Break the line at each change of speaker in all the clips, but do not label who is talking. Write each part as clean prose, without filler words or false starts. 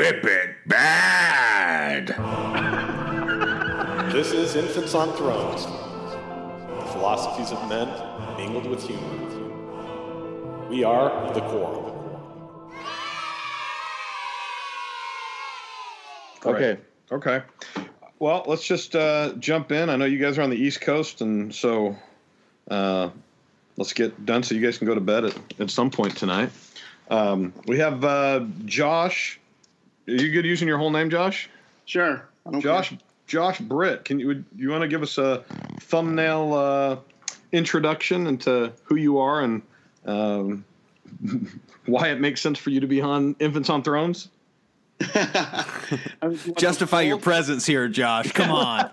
Rip It Bad.
This is Infants on Thrones, the philosophies of men mingled with humor. We are the Quorum.
Okay. Well, let's just jump in. I know you guys are on the East Coast, and so let's get done so you guys can go to bed at some point tonight. We have Josh. Are you good using your whole name, Josh?
Sure.
Josh Britt. Want to give us a thumbnail introduction into who you are and why it makes sense for you to be on Infants on Thrones?
Justify your presence here, Josh. Come on.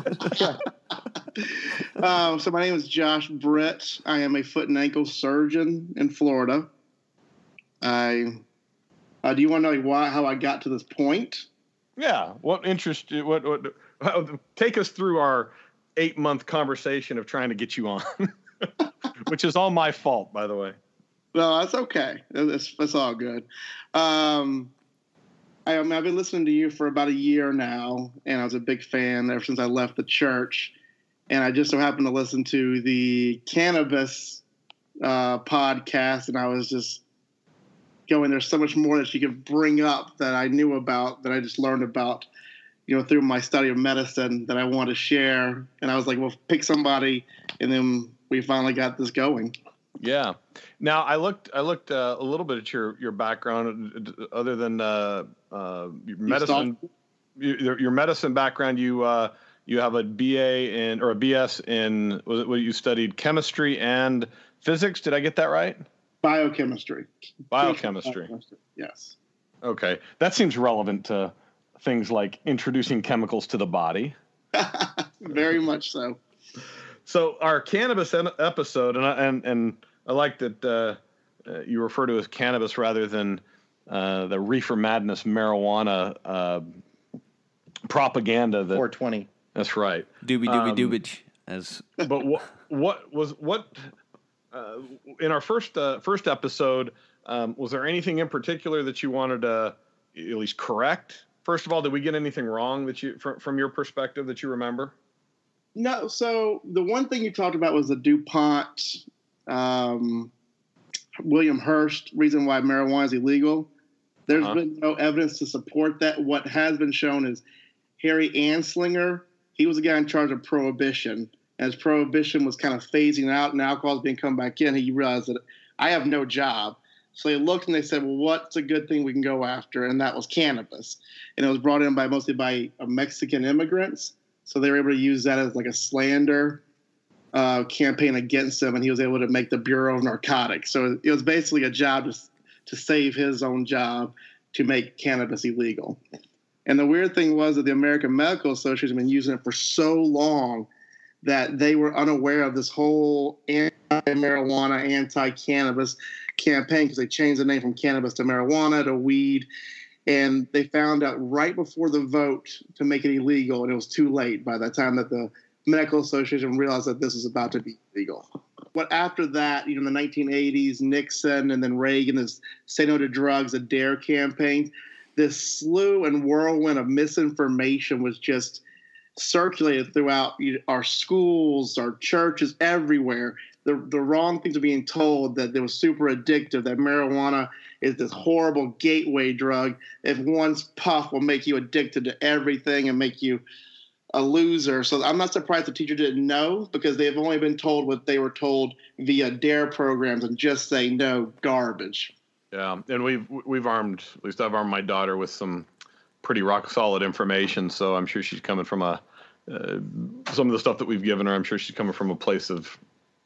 So my name is Josh Britt. I am a foot and ankle surgeon in Florida. Do you want to know how I got to this point?
Yeah. What take us through our 8-month conversation of trying to get you on, which is all my fault, by the way.
No, that's okay. That's all good. I've been listening to you for about a year now, and I was a big fan ever since I left the church. And I just so happened to listen to the cannabis podcast, and I was just going, there's so much more that she could bring up that I knew about, that I just learned about, through my study of medicine that I want to share. And I was like, well, pick somebody, and then we finally got this going.
Yeah. Now I looked a little bit at your background, other than your medicine. Your medicine background. You have a BA or a BS in what you studied chemistry and physics. Did I get that right?
Biochemistry. Yes.
Okay, that seems relevant to things like introducing chemicals to the body.
Very much so.
So our cannabis episode, and I like that you refer to it as cannabis rather than the reefer madness marijuana propaganda. That
420.
That's right.
Doobie.
But what in our first episode, was there anything in particular that you wanted to at least correct? First of all, did we get anything wrong that you from your perspective that you remember?
No. So the one thing you talked about was the DuPont, William Hearst reason why marijuana is illegal. There's been no evidence to support that. What has been shown is Harry Anslinger. He was the guy in charge of Prohibition. As Prohibition was kind of phasing out and alcohol was being come back in, he realized that I have no job. So they looked and they said, well, what's a good thing we can go after? And that was cannabis. And it was brought in mostly by Mexican immigrants. So they were able to use that as like a slander campaign against him. And he was able to make the Bureau of Narcotics. So it was basically a job to save his own job to make cannabis illegal. And the weird thing was that the American Medical Association had been using it for so long that they were unaware of this whole anti-marijuana, anti-cannabis campaign, because they changed the name from cannabis to marijuana to weed. And they found out right before the vote to make it illegal, and it was too late by the time that the Medical Association realized that this was about to be illegal. But after that, in the 1980s, Nixon and then Reagan, this Say No to Drugs, the DARE campaign, this slew and whirlwind of misinformation was just circulated throughout our schools, our churches, everywhere. The wrong things are being told, that it was super addictive, that marijuana is this horrible gateway drug. If one puff will make you addicted to everything and make you a loser. So I'm not surprised the teacher didn't know, because they've only been told what they were told via DARE programs and just say no, garbage.
Yeah, and we've armed, at least I've armed my daughter with some pretty rock solid information. So I'm sure she's coming from some of the stuff that we've given her. I'm sure she's coming from a place of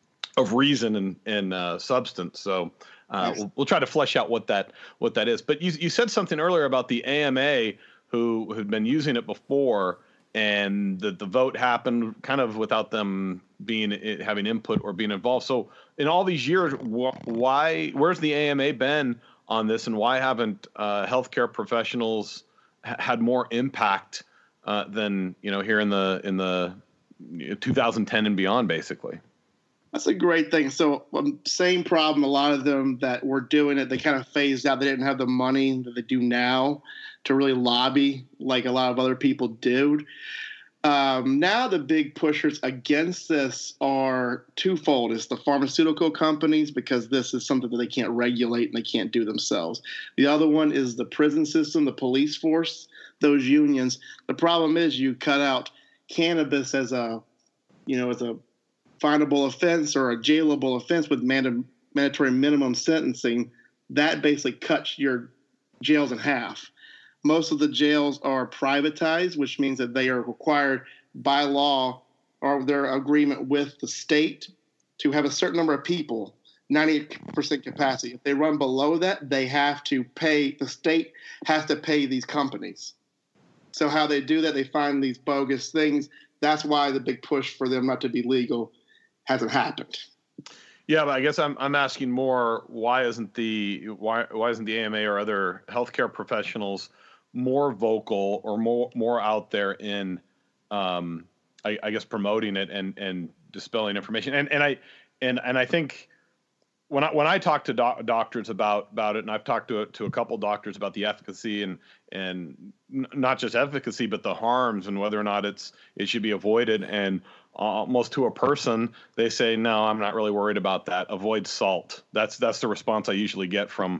reason and substance. So we'll try to flesh out what that is. But you said something earlier about the AMA who had been using it before, and the vote happened kind of without them having input or being involved. So in all these years, where's the AMA been on this, and why haven't healthcare professionals had more impact than here in the 2010 and beyond, basically?
That's a great thing. So same problem. A lot of them that were doing it, they kind of phased out. They didn't have the money that they do now to really lobby like a lot of other people do. Now the big pushers against this are twofold. It's the pharmaceutical companies, because this is something that they can't regulate and they can't do themselves. The other one is the prison system, the police force, those unions. The problem is you cut out cannabis as a finable offense or a jailable offense with mandatory minimum sentencing. That basically cuts your jails in half. Most of the jails are privatized, which means that they are required by law or their agreement with the state to have a certain number of people, 98% capacity. If they run below that, they have to pay, the state has to pay these companies. So how they do that, they find these bogus things. That's why the big push for them not to be legal hasn't happened.
Yeah, but I guess I'm asking more, why isn't the AMA or other healthcare professionals more vocal or more out there in I guess promoting it and dispelling information? And I think when I talk to doctors about it, and I've talked to a couple doctors about the efficacy and not just efficacy, but the harms and whether or not it should be avoided. And almost to a person, they say, no, I'm not really worried about that. Avoid salt. That's the response I usually get from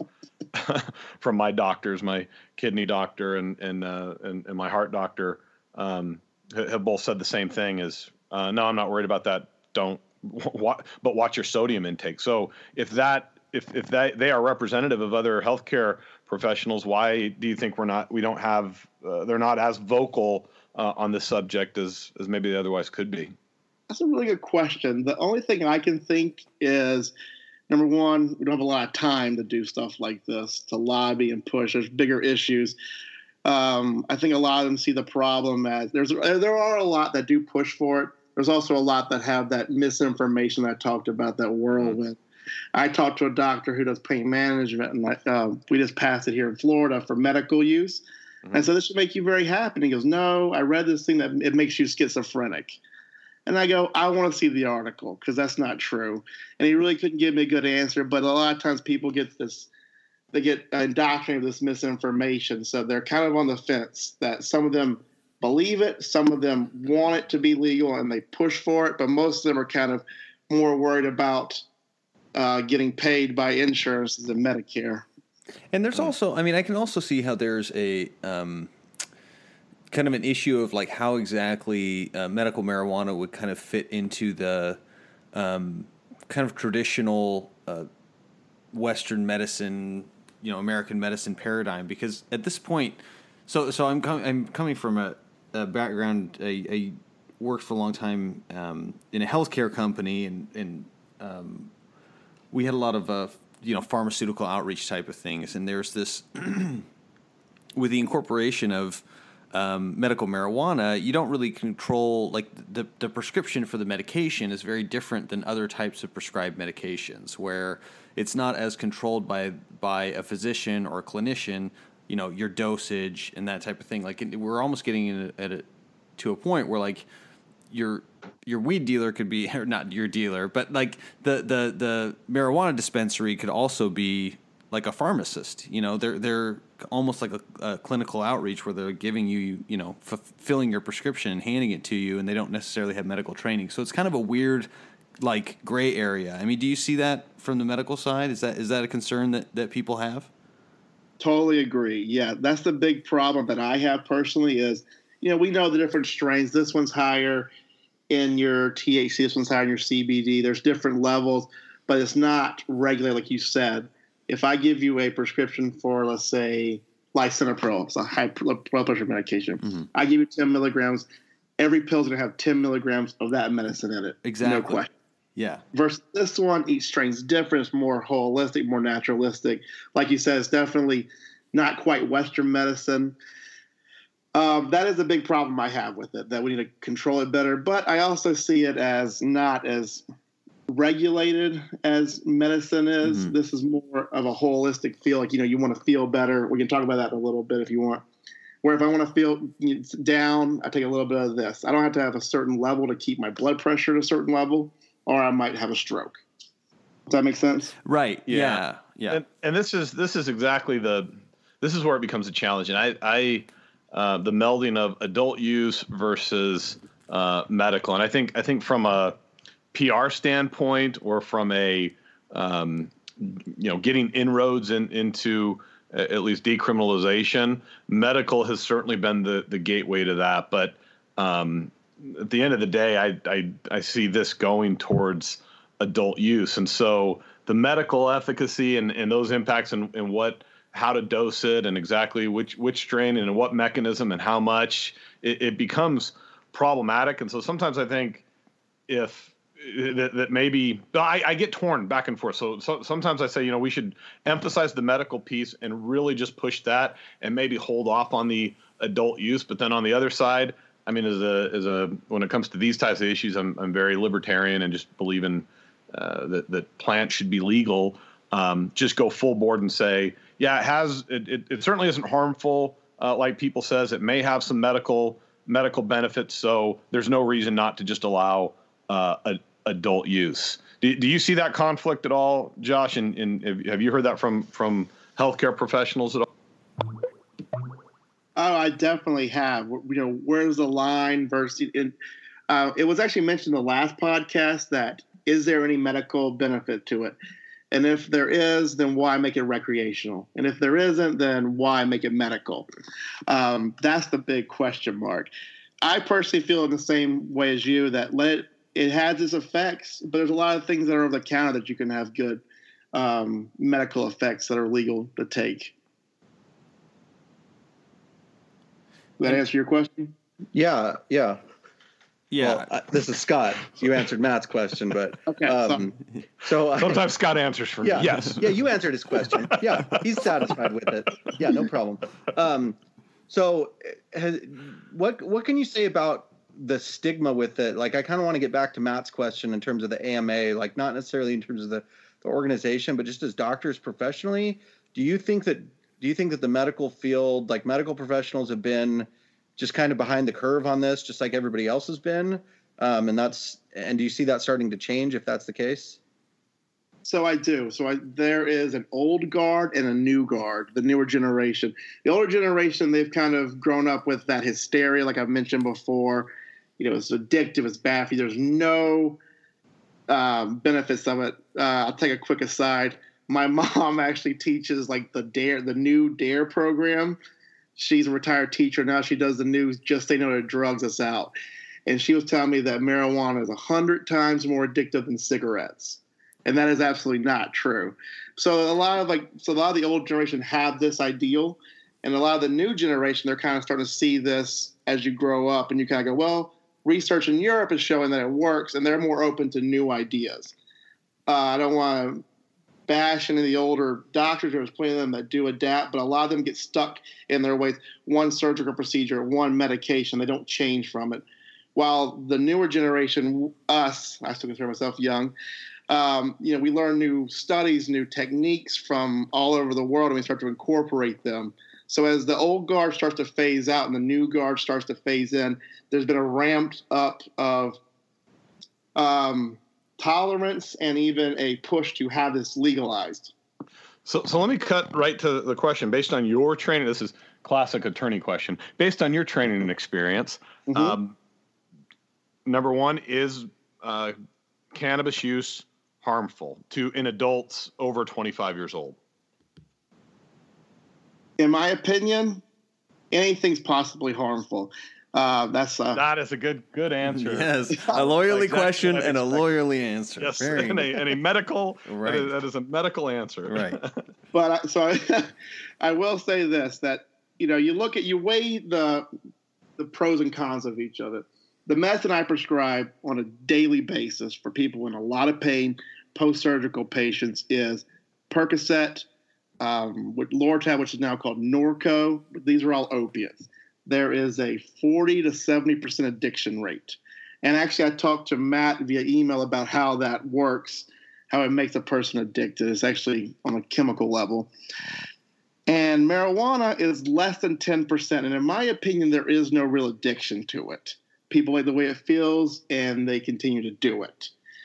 my doctors. My kidney doctor and my heart doctor have both said the same thing: is no, I'm not worried about that. But watch your sodium intake. So if they are representative of other healthcare professionals, why do you think they're not as vocal on this subject as maybe they otherwise could be?
That's a really good question. The only thing I can think is, number one, we don't have a lot of time to do stuff like this, to lobby and push. There's bigger issues. I think a lot of them see the problem as there are a lot that do push for it. There's also a lot that have that misinformation that I talked about, that whirlwind. I talked to a doctor who does pain management, and we just passed it here in Florida for medical use. Mm-hmm. And so this should make you very happy. And he goes, no, I read this thing that it makes you schizophrenic. And I go, I want to see the article, because that's not true. And he really couldn't give me a good answer. But a lot of times people get indoctrinated with this misinformation. So they're kind of on the fence that some of them believe it, some of them want it to be legal and they push for it. But most of them are kind of more worried about getting paid by insurance than Medicare.
And there's also, I can also see how there's a kind of an issue of like how exactly medical marijuana would kind of fit into the kind of traditional Western medicine, American medicine paradigm. Because at this point, so I'm coming from a background. I worked for a long time in a healthcare company, and we had a lot of pharmaceutical outreach type of things. And there's this with the incorporation of medical marijuana, you don't really control, like the prescription for the medication is very different than other types of prescribed medications, where it's not as controlled by a physician or a clinician, your dosage and that type of thing. Like we're almost getting to a point where like your weed dealer could be, or not your dealer, but like the marijuana dispensary could also be like a pharmacist. They're almost like a clinical outreach where they're giving you, filling your prescription and handing it to you, and they don't necessarily have medical training. So it's kind of a weird, like, gray area. Do you see that from the medical side? Is that a concern that people have?
Totally agree. Yeah, that's the big problem that I have personally is, we know the different strains. This one's higher in your THC. This one's higher in your CBD. There's different levels, but it's not regular, like you said. If I give you a prescription for, let's say, lisinopril, it's a high blood pressure medication. Mm-hmm. I give you 10 milligrams. Every pill's going to have 10 milligrams of that medicine in it.
Exactly.
No question.
Yeah.
Versus this one, each strain's different. It's more holistic, more naturalistic. Like you said, it's definitely not quite Western medicine. That is a big problem I have with it, that we need to control it better. But I also see it as not as regulated as medicine is. Mm-hmm. This is more of a holistic feel. Like, you want to feel better. We can talk about that in a little bit if you want. Where if I want to feel down, I take a little bit of this. I don't have to have a certain level to keep my blood pressure at a certain level. or I might have a stroke. Does that make sense?
Right. Yeah.
And this is exactly this is where it becomes a challenge. And I the melding of adult use versus medical. And I think from a PR standpoint or from a getting inroads into at least decriminalization, medical has certainly been the gateway to that. But at the end of the day, I see this going towards adult use. And so the medical efficacy and those impacts and how to dose it and exactly which strain and what mechanism and how much, it becomes problematic. And so sometimes I think that maybe I get torn back and forth. So sometimes I say, we should emphasize the medical piece and really just push that and maybe hold off on the adult use. But then on the other side, I mean, when it comes to these types of issues, I'm very libertarian and just believe in that plants should be legal. Just go full board and say, it certainly isn't harmful. Like people says, it may have some medical benefits. So there's no reason not to just allow adult use. Do you see that conflict at all, Josh? And have you heard that from healthcare professionals at all?
Oh, I definitely have. Where's the line versus? It was actually mentioned in the last podcast that is there any medical benefit to it? And if there is, then why make it recreational? And if there isn't, then why make it medical? That's the big question mark. I personally feel in the same way as you that it has its effects, but there's a lot of things that are over the counter that you can have good medical effects that are legal to take. Does that answer your question?
Yeah.
Yeah.
Well, this is Scott. You answered Matt's question, but
okay.
So
sometimes Scott answers for me. Yes.
Yeah, you answered his question. Yeah, he's satisfied with it. Yeah, no problem. So, what can you say about the stigma with it? Like, I kind of want to get back to Matt's question in terms of the AMA, like not necessarily in terms of the organization, but just as doctors professionally. Do you think that the medical field, like medical professionals, have been just kind of behind the curve on this, just like everybody else has been? And do you see that starting to change if that's the case?
So I do. There is an old guard and a new guard, the newer generation. The older generation, they've kind of grown up with that hysteria, like I've mentioned before. It's addictive, it's bad for you. There's no benefits of it. I'll take a quick aside. My mom actually teaches like the new DARE program. She's a retired teacher now. She does the new Just Say No to Drugs that's out, and she was telling me that marijuana is 100 times more addictive than cigarettes, and that is absolutely not true. So a lot of the old generation have this ideal, and a lot of the new generation, they're kind of starting to see this as you grow up, and you kind of go, well, research in Europe is showing that it works, and they're more open to new ideas. I don't want to bash into the older doctors. There's plenty of them that do adapt, but a lot of them get stuck in their ways. One surgical procedure, one medication, they don't change from it. While the newer generation, I still consider myself young, we learn new studies, new techniques from all over the world, and we start to incorporate them. So as the old guard starts to phase out and the new guard starts to phase in, there's been a ramped up of tolerance and even a push to have this legalized.
So let me cut right to the question. Based on your training, this is classic attorney question. Based on your training and experience, number one, is cannabis use harmful in adults over 25 years old?
In my opinion, anything's possibly harmful.
That is a good answer.
Yes, a lawyerly question and a lawyerly answer.
Yes, and a medical. Right. That is a medical answer.
Right.
But I will say this: that you weigh the pros and cons of each of it. The medicine I prescribe on a daily basis for people in a lot of pain, post-surgical patients, is Percocet, with Lortab, which is now called Norco. These are all opiates. There is a 40 to 70% addiction rate. And actually, I talked to Matt via email about how that works, how it makes a person addicted. It's actually on a chemical level. And marijuana is less than 10%. And in my opinion, there is no real addiction to it. People like the way it feels, and they continue to do it.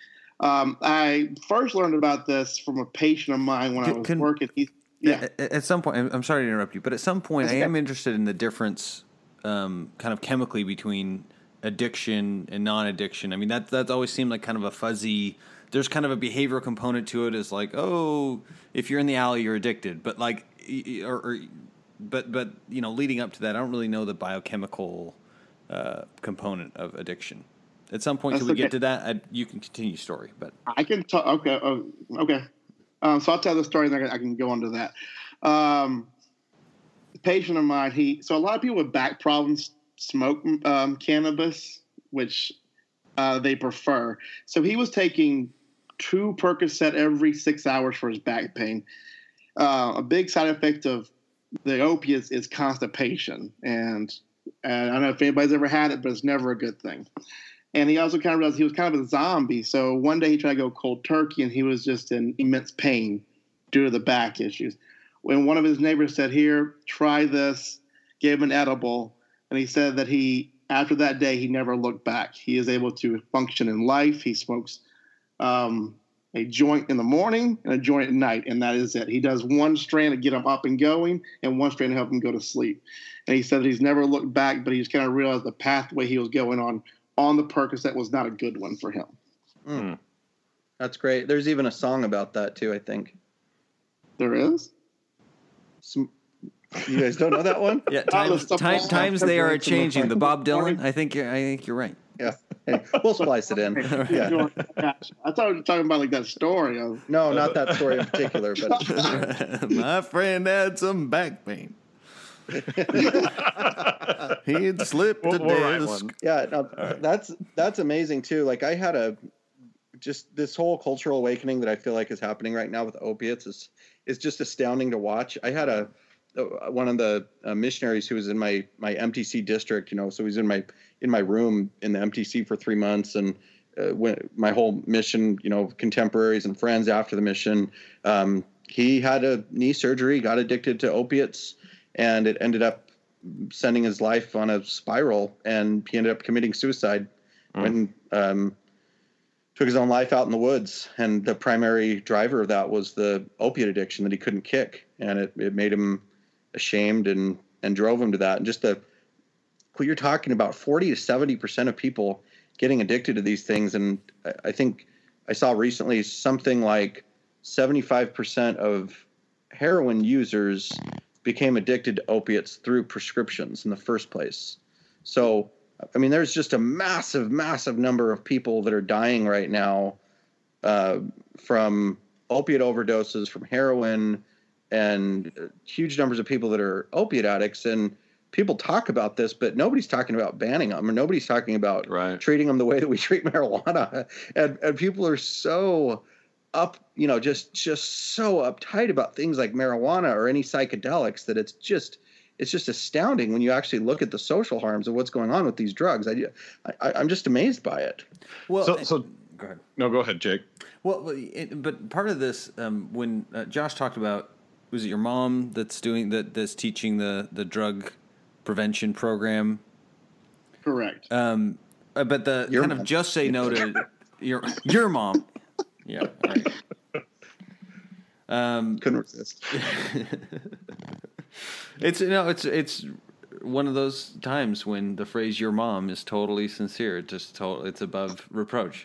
I first learned about this from a patient of mine when I was working.
At some point, I'm sorry to interrupt you, but at some point, I am interested in the difference, kind of chemically, between addiction and non-addiction. I mean, that always seemed like kind of a fuzzy. There's kind of a behavioral component to it, as like, oh, if you're in the alley, you're addicted. But like, but leading up to that, I don't really know the biochemical component of addiction. At some point, should we get to that? You can continue your story, but
I can talk. Okay, okay. So I'll tell the story, and then I can go on to that. A patient of mine, so a lot of people with back problems smoke cannabis, which they prefer. So he was taking 2 Percocet every 6 hours for his back pain. A big side effect of the opiates is constipation, and I don't know if anybody's ever had it, but it's never a good thing. And he also kind of realized he was kind of a zombie. So one day he tried to go cold turkey, and he was just in immense pain due to the back issues. When one of his neighbors said, "Here, try this," gave him an edible, and he said that after that day, he never looked back. He is able to function in life. He smokes a joint in the morning and a joint at night, and that is it. He does one strand to get him up and going and one strand to help him go to sleep. And he said that he's never looked back, but he just kind of realized the pathway he was going on the Percocet was not a good one for him.
Mm. That's great. There's even a song about that too, I think.
There is?
You guys don't know that one?
Yeah, times they are changing. The Bob Dylan. I think you're right.
Yeah, we'll splice it in. Yeah.
I thought you were talking about like that story.
No, not that story in particular. But
my friend had some back pain. He'd slipped the disc.
Yeah, no, that's amazing too. Like I had just this whole cultural awakening that I feel like is happening right now with opiates is just astounding to watch. I had one of the missionaries who was in my MTC district, so he's in my room in the MTC for 3 months, and when my whole mission, contemporaries and friends after the mission, he had a knee surgery, got addicted to opiates, and it ended up sending his life on a spiral, and he ended up committing suicide when took his own life out in the woods. And the primary driver of that was the opiate addiction that he couldn't kick, and it made him ashamed and drove him to that. And just what you're talking about, 40 to 70% of people getting addicted to these things. And I think I saw recently something like 75% of heroin users became addicted to opiates through prescriptions in the first place. So, I mean, there's just a massive, massive number of people that are dying right now from opiate overdoses, from heroin, and huge numbers of people that are opiate addicts. And people talk about this, but nobody's talking about banning them, or nobody's talking about treating them the way that we treat marijuana. And people are so just so uptight about things like marijuana or any psychedelics that it's just astounding when you actually look at the social harms of what's going on with these drugs. I'm just amazed by it.
Well,
so
go ahead.
No, go ahead, Jake.
Well, but part of this, when Josh talked about, was it your mom that's that's teaching the drug prevention program?
Correct.
But your mom. Of just say no to your mom. Yeah. Right.
Couldn't resist.
It's one of those times when the phrase "your mom" is totally sincere. It's above reproach.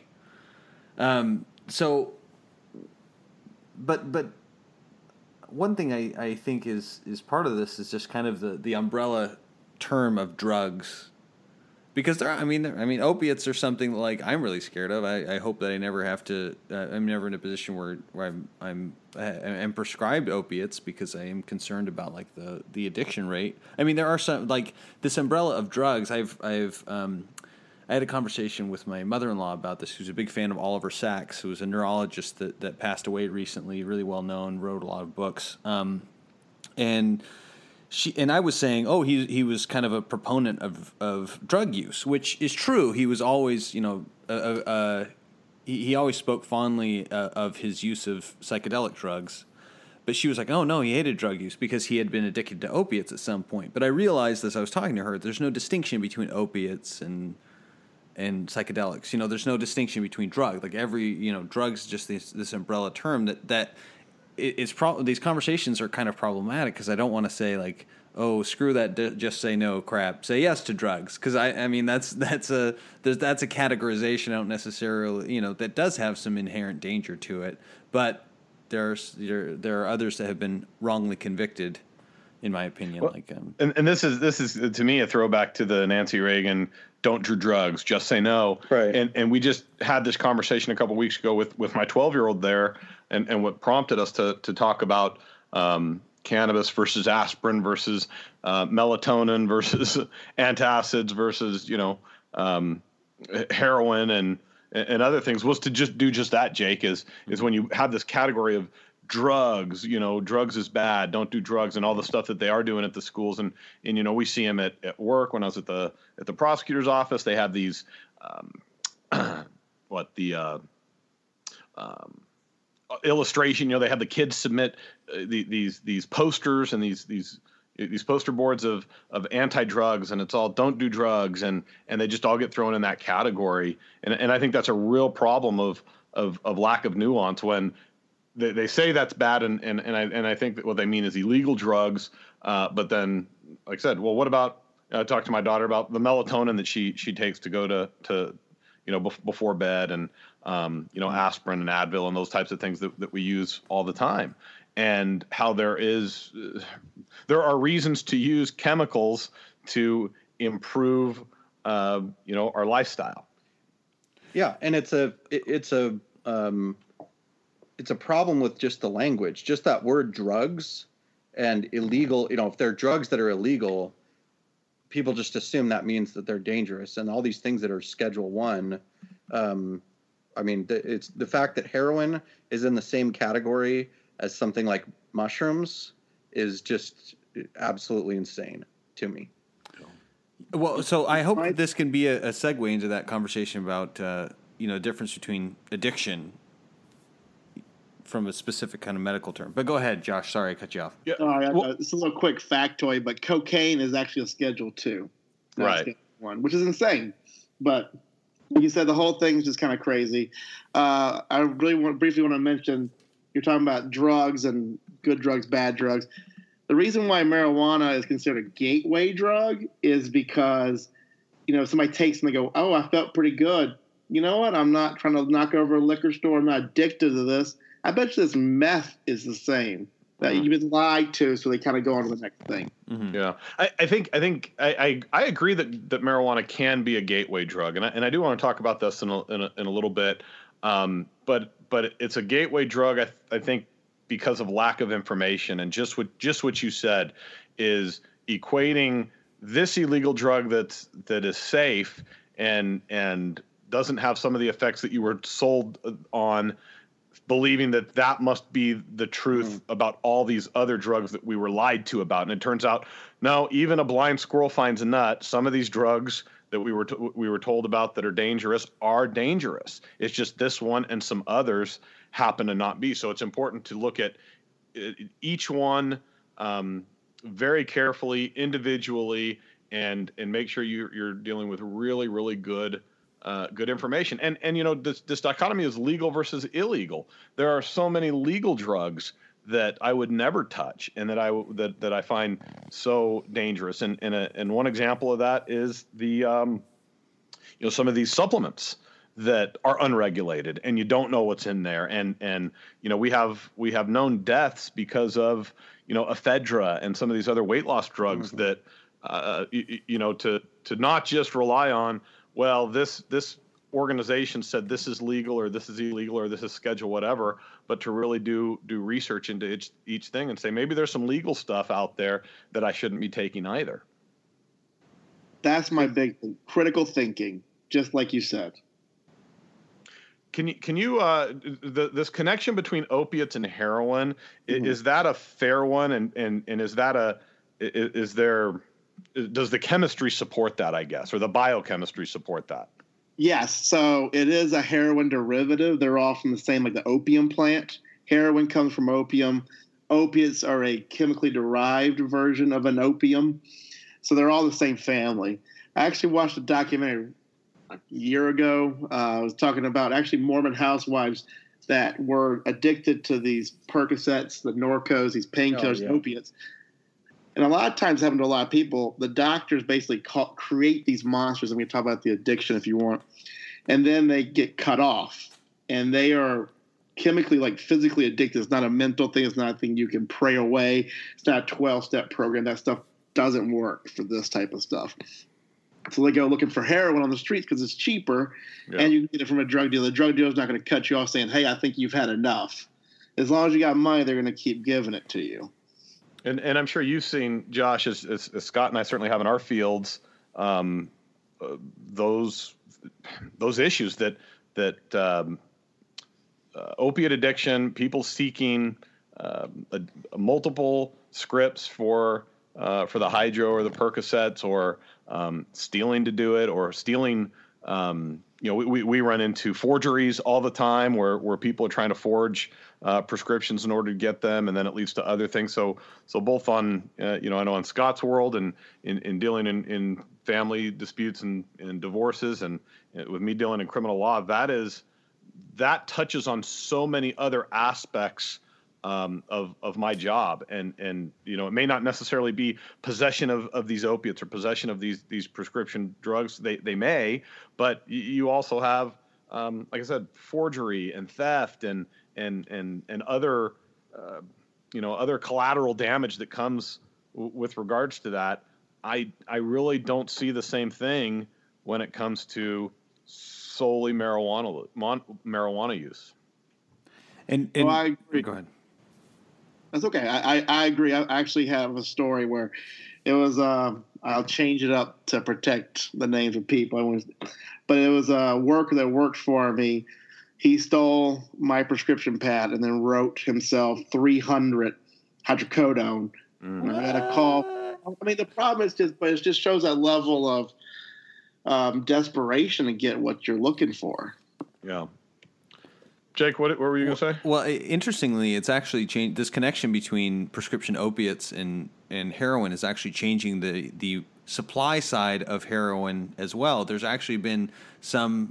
So, but one thing I think is part of this is just kind of the umbrella term of drugs. Because opiates are something like I'm really scared of. I hope that I never have to. I'm never in a position where I'm prescribed opiates because I am concerned about like the addiction rate. I mean, there are some like this umbrella of drugs. I had a conversation with my mother-in-law about this, who's a big fan of Oliver Sacks, who was a neurologist that passed away recently, really well known, wrote a lot of books, and. I was saying, he was kind of a proponent of drug use, which is true. He was always, he always spoke fondly of his use of psychedelic drugs. But she was like, oh, no, he hated drug use because he had been addicted to opiates at some point. But I realized as I was talking to her, there's no distinction between opiates and and psychedelics. There's no distinction between drug. Like every drugs just this umbrella term that it's these conversations are kind of problematic because I don't want to say like, oh, screw that, just say no crap, say yes to drugs, because I mean that's a categorization I don't necessarily that does have some inherent danger to it, but there are others that have been wrongly convicted, in my opinion.
Well, and this is to me a throwback to the Nancy Reagan "Don't do drugs, just say no."
Right.
And we just had this conversation a couple of weeks ago with my 12-year-old there, and what prompted us to talk about cannabis versus aspirin versus melatonin versus antacids versus heroin and other things was to just do just that, Jake, is when you have this category of drugs, drugs is bad, don't do drugs, and all the stuff that they are doing at the schools. And we see them at work. When I was at the prosecutor's office, they have these, illustration, they have the kids submit these posters and these poster boards of anti-drugs, and it's all don't do drugs, and they just all get thrown in that category. And I think that's a real problem of lack of nuance when they say that's bad, and I think that what they mean is illegal drugs. But then, like I said, well, what about? I talked to my daughter about the melatonin that she takes to go to before bed, and aspirin and Advil and those types of things that we use all the time, and how there are reasons to use chemicals to improve our lifestyle.
Yeah, and it's a problem with just the language, just that word drugs and illegal. If they're drugs that are illegal, people just assume that means that they're dangerous, and all these things that are Schedule 1. It's the fact that heroin is in the same category as something like mushrooms is just absolutely insane to me.
Well, so I hope this can be a segue into that conversation about difference between addiction from a specific kind of medical term. But go ahead, Josh. Sorry, I cut you off.
Yeah. All right, it's a little quick factoid, but cocaine is actually a Schedule 2,
right?
Schedule 1, which is insane. But like you said, the whole thing is just kind of crazy. I really briefly want to mention, you're talking about drugs and good drugs, bad drugs. The reason why marijuana is considered a gateway drug is because, somebody takes and they go, oh, I felt pretty good. You know what? I'm not trying to knock over a liquor store. I'm not addicted to this. I bet you this meth is the same. That you've been lied to, so they kind of go on to the next thing.
Mm-hmm. Yeah, I think I agree that marijuana can be a gateway drug, and I do want to talk about this in a little bit. But it's a gateway drug, I think, because of lack of information, and just what you said is equating this illegal drug that is safe and doesn't have some of the effects that you were sold on, believing that must be the truth about all these other drugs that we were lied to about. And it turns out, no, even a blind squirrel finds a nut. Some of these drugs that we were told about that are dangerous are dangerous. It's just this one and some others happen to not be. So it's important to look at each one very carefully, individually, and make sure you're dealing with really, really good information. And this dichotomy is legal versus illegal. There are so many legal drugs that I would never touch, and that I find so dangerous. And one example of that is the some of these supplements that are unregulated, and you don't know what's in there. And we have known deaths because of ephedra and some of these other weight loss drugs that to not just rely on, well, this organization said this is legal or this is illegal or this is schedule whatever, but to really do research into each thing and say maybe there's some legal stuff out there that I shouldn't be taking either.
That's my big thing. Critical thinking, just like you said.
Can you this connection between opiates and heroin, is that a fair one? And is that does the chemistry support that, I guess, or the biochemistry support that?
Yes. So it is a heroin derivative. They're all from the same, like the opium plant. Heroin comes from opium. Opiates are a chemically derived version of an opium. So they're all the same family. I actually watched a documentary a year ago. I was talking about actually Mormon housewives that were addicted to these Percocets, the Norcos, these painkillers, opiates. And a lot of times, happened to a lot of people, the doctors basically create these monsters. And we can talk about the addiction if you want. And then they get cut off. And they are chemically, like physically addicted. It's not a mental thing. It's not a thing you can pray away. It's not a 12-step program. That stuff doesn't work for this type of stuff. So they go looking for heroin on the streets because it's cheaper, and you can get it from a drug dealer. The drug dealer's not going to cut you off saying, hey, I think you've had enough. As long as you got money, they're going to keep giving it to you.
And I'm sure you've seen, Josh, as Scott and I certainly have in our fields, those issues that opiate addiction, people seeking multiple scripts for the Hydro or the Percocets, or stealing to do it, or stealing. We run into forgeries all the time where people are trying to forge prescriptions in order to get them, and then it leads to other things. So both on, I know on Scott's world and in dealing in family disputes and divorces, and with me dealing in criminal law, that touches on so many other aspects of my job, and it may not necessarily be possession of these opiates or possession of these prescription drugs. They may, but you also have, like I said, forgery and theft and other other collateral damage that comes with regards to that. I really don't see the same thing when it comes to solely marijuana use.
And
I agree.
Go ahead.
That's okay. I agree. I actually have a story where it was, I'll change it up to protect the names of people. But it was a worker that worked for me. He stole my prescription pad and then wrote himself 300 hydrocodone. And I had a call. I mean, the problem is it just shows that level of desperation to get what you're looking for.
Yeah. Jake, what were you going to say?
Well, interestingly, it's actually changed. This connection between prescription opiates and heroin is actually changing the supply side of heroin as well. There's actually been some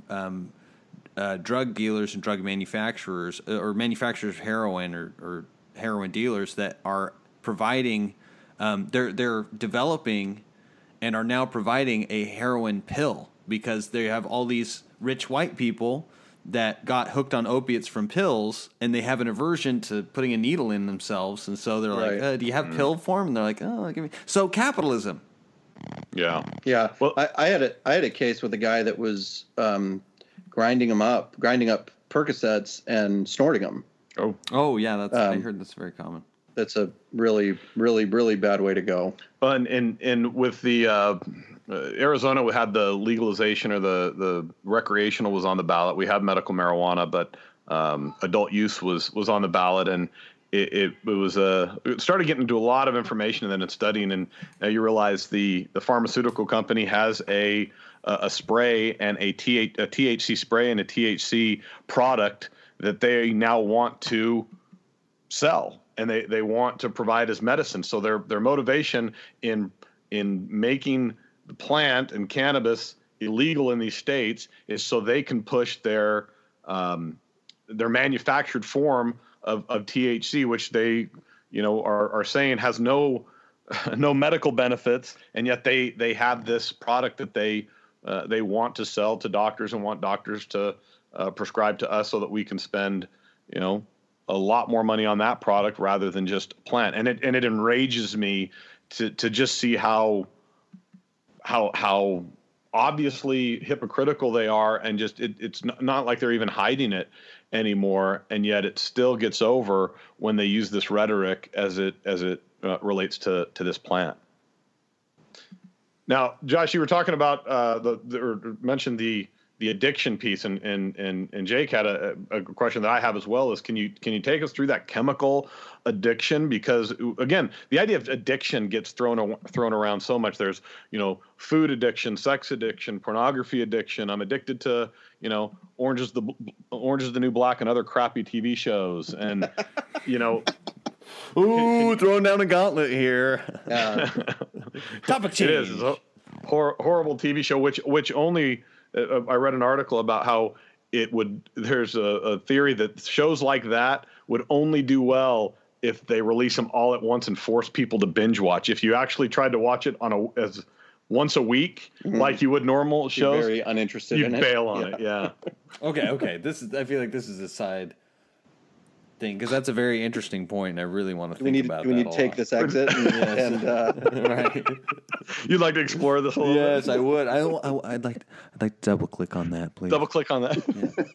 drug dealers and drug manufacturers, or manufacturers of heroin or heroin dealers, that are providing. They're developing and are now providing a heroin pill, because they have all these rich white people that got hooked on opiates from pills, and they have an aversion to putting a needle in themselves, and so they're like, "Do you have pill form?" And they're like, "Oh, give me." So capitalism.
Yeah.
Well, I had a case with a guy that was grinding up Percocets and snorting them.
Oh yeah, that's I heard that's very common.
That's a really, really, really bad way to go.
And with the Arizona, we had the legalization, or the recreational was on the ballot. We had medical marijuana, but adult use was on the ballot, and it started getting into a lot of information, and then in studying, and you realize the pharmaceutical company has a spray and a THC spray and a THC product that they now want to sell, and they want to provide as medicine. So their motivation in making the plant and cannabis illegal in these states is so they can push their manufactured form of THC, which they are saying has no medical benefits, and yet they have this product that they want to sell to doctors and want doctors to prescribe to us, so that we can spend a lot more money on that product rather than just plant. And it enrages me to just see how obviously hypocritical they are, and just it's not like they're even hiding it anymore, and yet it still gets over when they use this rhetoric as it relates to this plant. Now, Josh, you were talking about or mentioned the addiction piece, and Jake had a question that I have as well. Is can you take us through that chemical addiction? Because again, the idea of addiction gets thrown around so much. There's food addiction, sex addiction, pornography addiction. I'm addicted to Orange is the New Black and other crappy TV shows, and
throwing down a gauntlet here. Topic change.
It is. It's a horrible TV show, which only I read an article about how there's a theory that shows like that would only do well if they release them all at once and force people to binge watch. If you actually tried to watch it as once a week, like you would normal shows,
you're very uninterested
you'd
in it.
bail on it. Yeah.
Okay. I feel like this is a side thing because that's a very interesting point, and I really want to think about that.
We need to take this exit and
right.
You'd like to explore this a little bit?
Yes, I would. I'd like to double click on that, please.
Double click on that.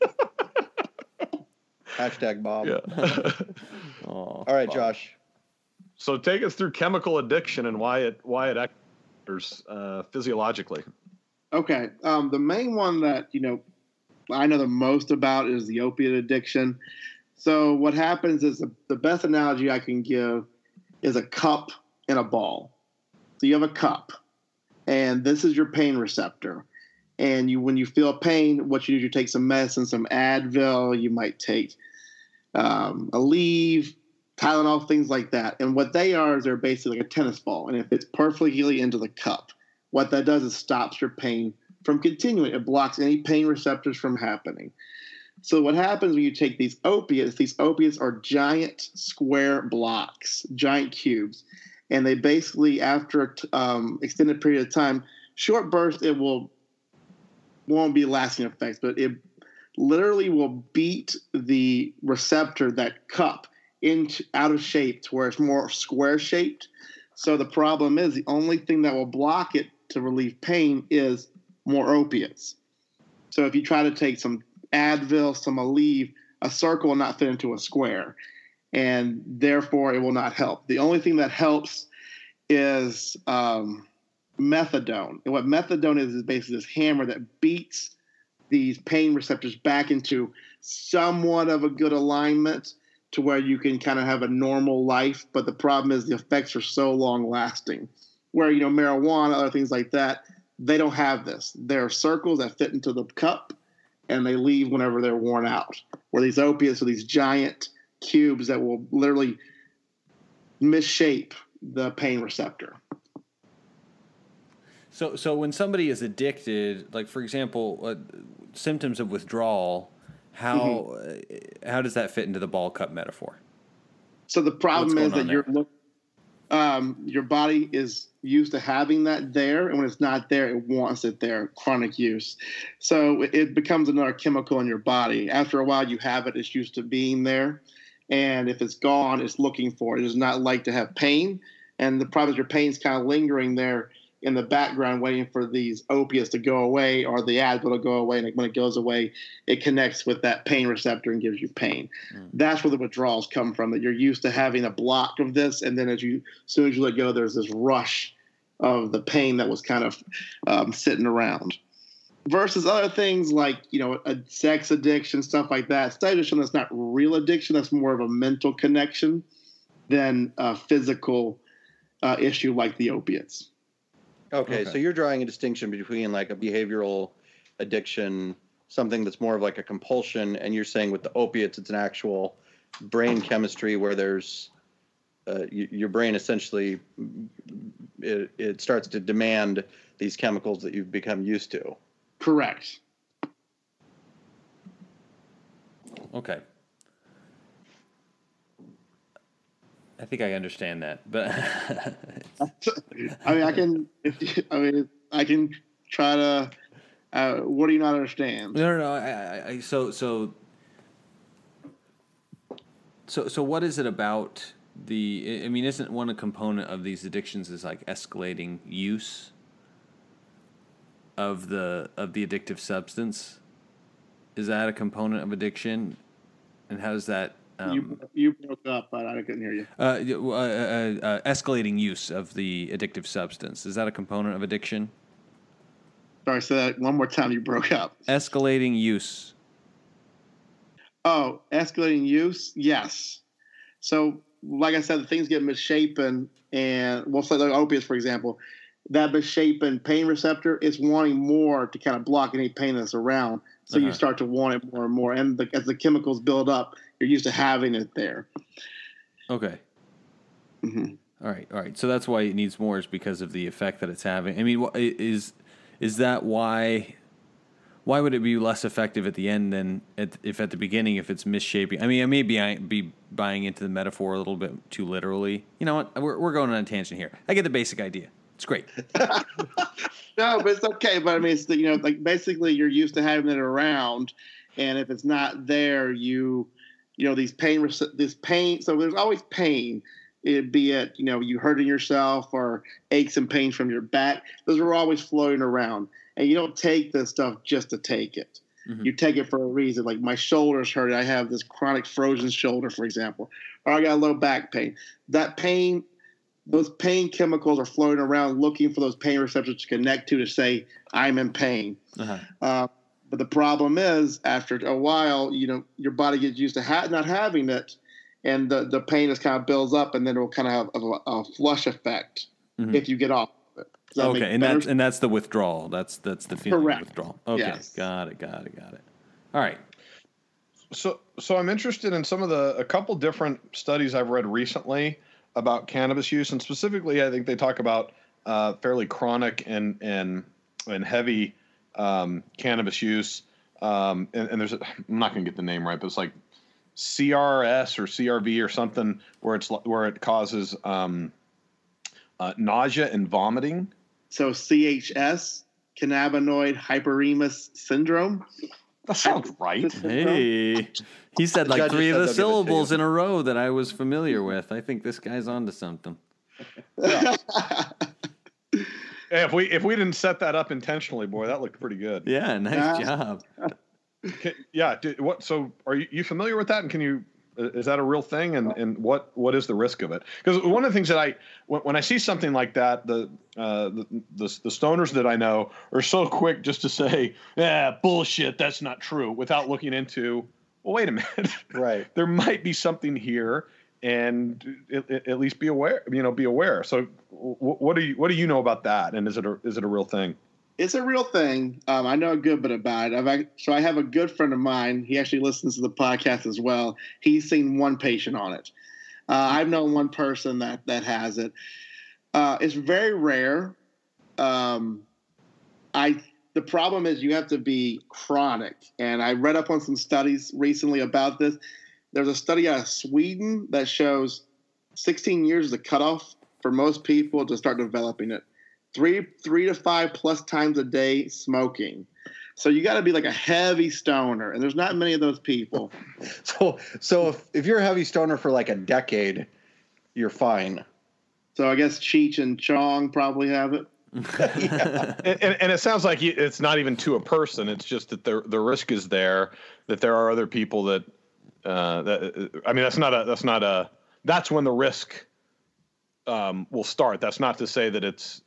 Hashtag Bob.
Yeah.
All right, Bob. Josh.
So take us through chemical addiction and why it occurs physiologically.
Okay. The main one that, I know the most about is the opiate addiction. So what happens is the best analogy I can give is a cup and a ball. So you have a cup, and this is your pain receptor. And when you feel pain, what you do is you take some medicine, some Advil, you might take Aleve, Tylenol, things like that. And what they are is they're basically like a tennis ball. And if it's perfectly into the cup, what that does is stops your pain from continuing. It blocks any pain receptors from happening. So what happens when you take these opiates are giant square blocks, giant cubes. And they basically, after extended period of time, short burst, it won't be lasting effects, but it literally will beat the receptor, that cup, out of shape to where it's more square shaped. So the problem is the only thing that will block it to relieve pain is more opiates. So if you try to take some Advil, some Aleve, a circle will not fit into a square, and therefore it will not help. The only thing that helps is methadone. And what methadone is basically this hammer that beats these pain receptors back into somewhat of a good alignment to where you can kind of have a normal life. But the problem is the effects are so long lasting, where, marijuana, other things like that, they don't have this. There are circles that fit into the cup and they leave whenever they're worn out. Where these opiates are these giant cubes that will literally misshape the pain receptor.
So when somebody is addicted, like for example, symptoms of withdrawal, how does that fit into the ball cup metaphor?
So the problem is that your body is used to having that there, and when it's not there, it wants it there. Chronic use, so it becomes another chemical in your body. After a while, you have it; it's used to being there, and if it's gone, it's looking for it. It does not like to have pain, and the problem is your pain's kind of lingering there in the background, waiting for these opiates to go away or the Advil to go away. And when it goes away, it connects with that pain receptor and gives you pain. That's where the withdrawals come from, that you're used to having a block of this. And then as soon as you let go, there's this rush of the pain that was kind of sitting around. Versus other things like, a sex addiction, stuff like that. Studies have shown that's not real addiction. That's more of a mental connection than a physical issue like the opiates.
Okay, so you're drawing a distinction between like a behavioral addiction, something that's more of like a compulsion, and you're saying with the opiates, it's an actual brain chemistry where there's your brain essentially it starts to demand these chemicals that you've become used to.
Correct.
Okay. I think I understand that, but
I can try to. What do you not understand?
No. So what is it about the? I mean, isn't one a component of these addictions is like escalating use of the addictive substance? Is that a component of addiction? And how does that?
You broke up, but I couldn't hear you.
Escalating use of the addictive substance. Is that a component of addiction?
Sorry, say that one more time. You broke up.
Escalating use.
Oh, escalating use? Yes. So, like I said, the things get misshapen, and we'll say like opiates, for example, that misshapen pain receptor is wanting more to kind of block any pain that's around. So you start to want it more and more. And as the chemicals build up, you're used to having it there.
Okay. Mm-hmm. All right. So that's why it needs more, is because of the effect that it's having. I mean, is that why? why would it be less effective at the end than if at the beginning, if it's misshaping? I mean, I may be buying into the metaphor a little bit too literally. You know what? We're going on a tangent here. I get the basic idea. It's great.
No, but it's okay. But I mean, it's like basically you're used to having it around, and if it's not there, these pain. So there's always pain. Be it you hurting yourself or aches and pains from your back. Those are always floating around, and you don't take this stuff just to take it. Mm-hmm. You take it for a reason. Like my shoulder's hurting. I have this chronic frozen shoulder, for example, or I got low back pain. That pain. Those pain chemicals are floating around looking for those pain receptors to connect to say, I'm in pain. Uh-huh. But the problem is, after a while, your body gets used to not having it, and the pain just kind of builds up, and then it will kind of have a flush effect if you get off of it.
Okay, and that's the withdrawal. That's the feeling of withdrawal. Okay, yes. Got it. All right.
So I'm interested in a couple different studies I've read recently about cannabis use, and specifically, I think they talk about fairly chronic and heavy cannabis use. And there's I'm not going to get the name right, but it's like CRS or CRV or something where it causes nausea and vomiting.
So CHS, cannabinoid hyperemesis syndrome.
That sounds right.
Hey, he said like three of the syllables in a row that I was familiar with. I think this guy's onto something.
Yeah. Hey, if we didn't set that up intentionally, boy, that looked pretty good.
Yeah, nice job.
So are you familiar with that? And is that a real thing? And what is the risk of it? Because one of the things that when I see something like that, the stoners that I know are so quick just to say, bullshit, that's not true, without looking into, well, wait a minute.
Right.
There might be something here, and at least be aware. Be aware. So what do you know about that? And is it a real thing?
It's a real thing. I know a good bit about it. So I have a good friend of mine. He actually listens to the podcast as well. He's seen one patient on it. I've known one person that has it. It's very rare. The problem is you have to be chronic. And I read up on some studies recently about this. There's a study out of Sweden that shows 16 years is the cutoff for most people to start developing it. 3 to 5 plus times a day smoking. So you got to be like a heavy stoner, and there's not many of those people.
So if you're a heavy stoner for like a decade, you're fine.
So I guess Cheech and Chong probably have it.
Yeah. And it sounds like it's not even to a person. It's just that the risk is there, that there are other people that that's when the risk will start. That's not to say that it's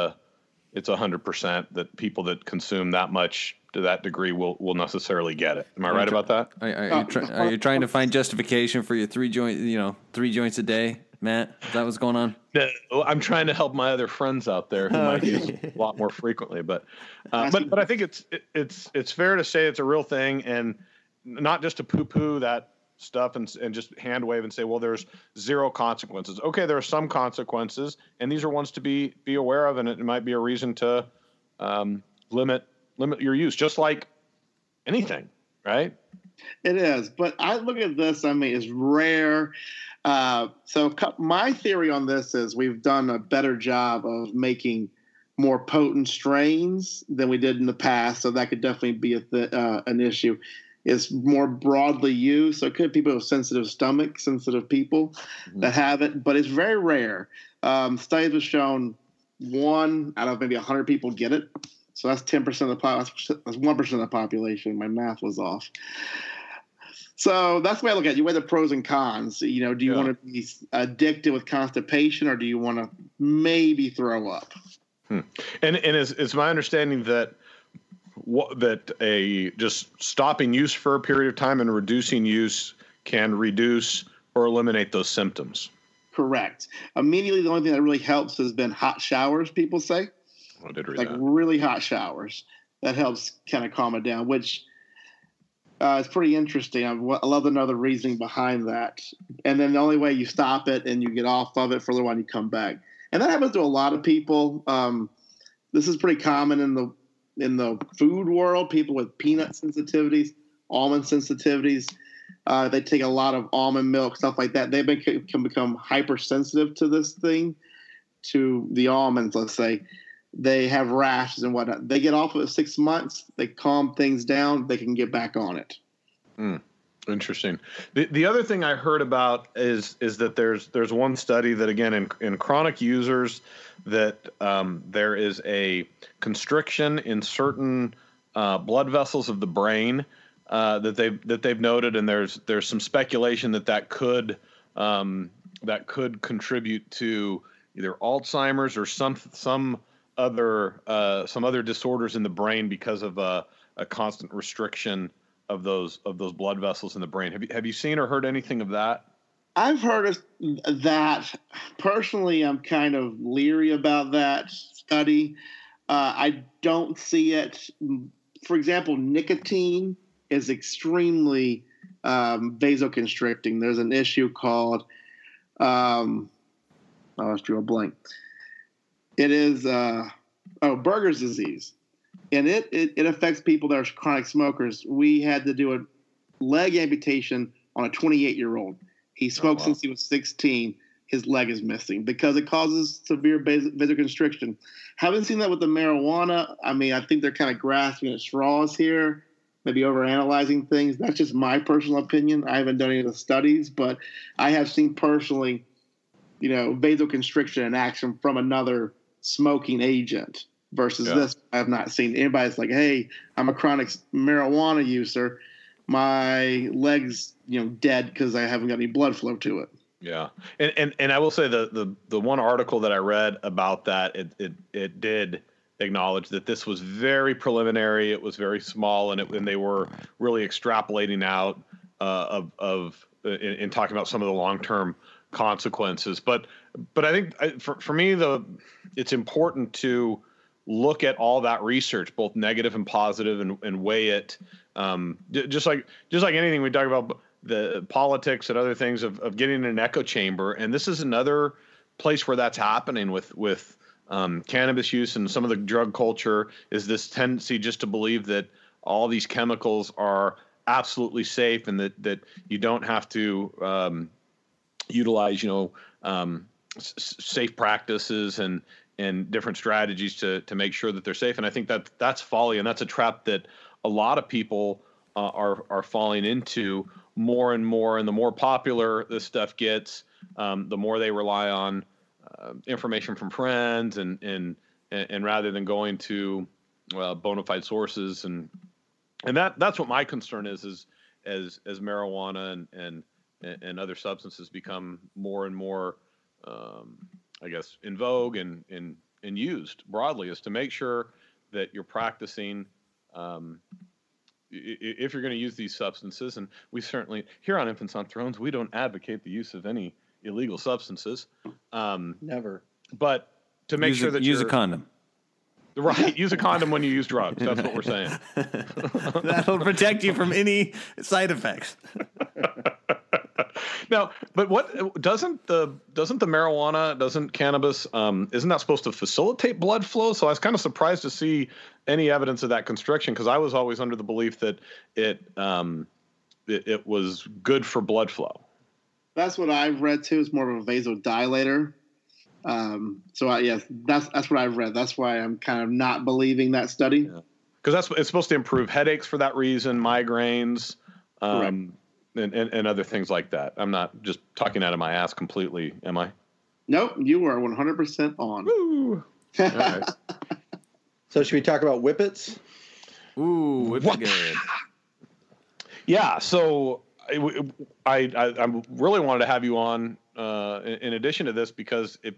100% that people that consume that much to that degree will necessarily get it. Am I right about that?
Are you trying to find justification for your 3 joints a day, Matt? Is that what's going on?
No, I'm trying to help my other friends out there who might use it a lot more frequently. But I think it's fair to say it's a real thing, and not just to poo-poo that stuff and just hand wave and say, well, there's zero consequences. Okay, there are some consequences, and these are ones to be aware of, and it might be a reason to limit your use, just like anything, right?
It is, but I look at this, it's rare. So my theory on this is we've done a better job of making more potent strains than we did in the past, so that could definitely be an issue. It's more broadly used, so it could be people with sensitive stomachs, sensitive people that have it, but it's very rare. Studies have shown 1 out of maybe 100 people get it, so that's 10% of the population. That's 1% of the population. My math was off. So that's the way I look at it. You weigh the pros and cons. Do you want to be addicted with constipation, or do you want to maybe throw up?
And it's my understanding that just stopping use for a period of time and reducing use can reduce or eliminate those symptoms.
Correct. Immediately, the only thing that really helps has been hot showers, people say.
I did read that.
Really hot showers. That helps kind of calm it down, which is pretty interesting. I love to know the reasoning behind that. And then the only way you stop it and you get off of it for a little while and you come back. And that happens to a lot of people. This is pretty common in in the food world, people with peanut sensitivities, almond sensitivities. They take a lot of almond milk, stuff like that. They can become hypersensitive to this thing, to the almonds, let's say. They have rashes and whatnot. They get off of it 6 months. They calm things down. They can get back on it.
Interesting. The other thing I heard about is that there's one study that, again, in chronic users, that there is a constriction in certain blood vessels of the brain that they've noted, and there's some speculation that could contribute to either Alzheimer's or some other disorders in the brain because of a constant restriction of those blood vessels in the brain. Have you seen or heard anything of that?
I've heard of that. Personally, I'm kind of leery about that study. I don't see it. For example, nicotine is extremely vasoconstricting. There's an issue called I drew a blank. It is Berger's disease, and it affects people that are chronic smokers. We had to do a leg amputation on a 28-year-old. He smoked since he was 16. His leg is missing because it causes severe vasoconstriction. Haven't seen that with the marijuana. I mean, I think they're kind of grasping at straws here, maybe overanalyzing things. That's just my personal opinion. I haven't done any of the studies, but I have seen personally, vasoconstriction in action from another smoking agent versus this. I have not seen anybody that's like, hey, I'm a chronic marijuana user. My leg's, dead because I haven't got any blood flow to it.
Yeah. And I will say the one article that I read about that, it did acknowledge that this was very preliminary. It was very small, and they were really extrapolating out in talking about some of the long-term consequences. But I think for me, it's important to look at all that research, both negative and positive, and weigh it. Just like anything, we talk about the politics and other things of getting in an echo chamber. And this is another place where that's happening with cannabis use and some of the drug culture, is this tendency just to believe that all these chemicals are absolutely safe and that you don't have to utilize, safe practices and different strategies to make sure that they're safe. And I think that's folly, and that's a trap that a lot of people are falling into more and more. And the more popular this stuff gets, the more they rely on information from friends and rather than going to bona fide sources. And that's what my concern is as marijuana and other substances become more and more, I guess, in vogue and used broadly, is to make sure that you're practicing. If you're going to use these substances, and we certainly here on Infants on Thrones, we don't advocate the use of any illegal substances.
Never.
But to make sure that
use a condom.
Right. Use a condom when you use drugs. That's what we're saying.
That'll protect you from any side effects.
Now, but what doesn't the marijuana, doesn't cannabis, isn't that supposed to facilitate blood flow? So I was kind of surprised to see any evidence of that constriction, because I was always under the belief that it was good for blood flow.
That's what I've read too. It's more of a vasodilator. That's what I've read. That's why I'm kind of not believing that study.
Because it's supposed to improve headaches for that reason, migraines, and other things like that. I'm not just talking out of my ass completely, am I?
Nope, you are 100% on.
Woo! All right.
So should we talk about whippets?
Ooh, whippet good.
Yeah, so I really wanted to have you on in addition to this, because a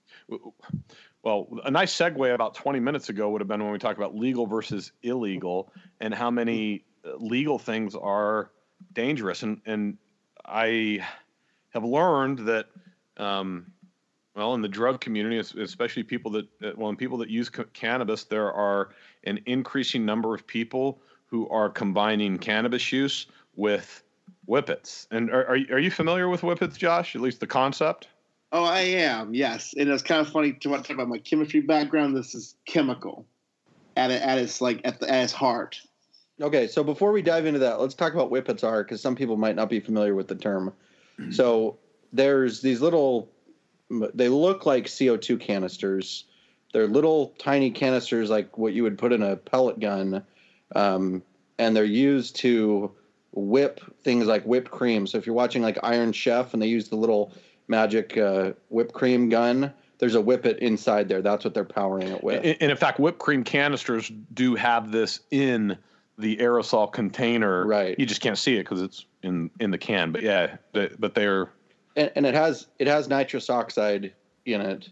nice segue about 20 minutes ago would have been when we talked about legal versus illegal and how many legal things are dangerous. And I have learned that, in the drug community, especially people that use cannabis, there are an increasing number of people who are combining cannabis use with whippets. And are you familiar with whippets, Josh? At least the concept?
Oh, I am. Yes. And it's kind of funny to talk about my chemistry background. This is chemical at its heart.
Okay, so before we dive into that, let's talk about whippets are, because some people might not be familiar with the term. So there's these little, they look like CO2 canisters. They're little tiny canisters like what you would put in a pellet gun, and they're used to whip things like whipped cream. So if you're watching like Iron Chef and they use the little magic whipped cream gun, there's a whippet inside there. That's what they're powering it with.
And in fact, whipped cream canisters do have this in the aerosol container. Right. You just can't see it because it's in the can. But yeah, but they're
and it has nitrous oxide in it.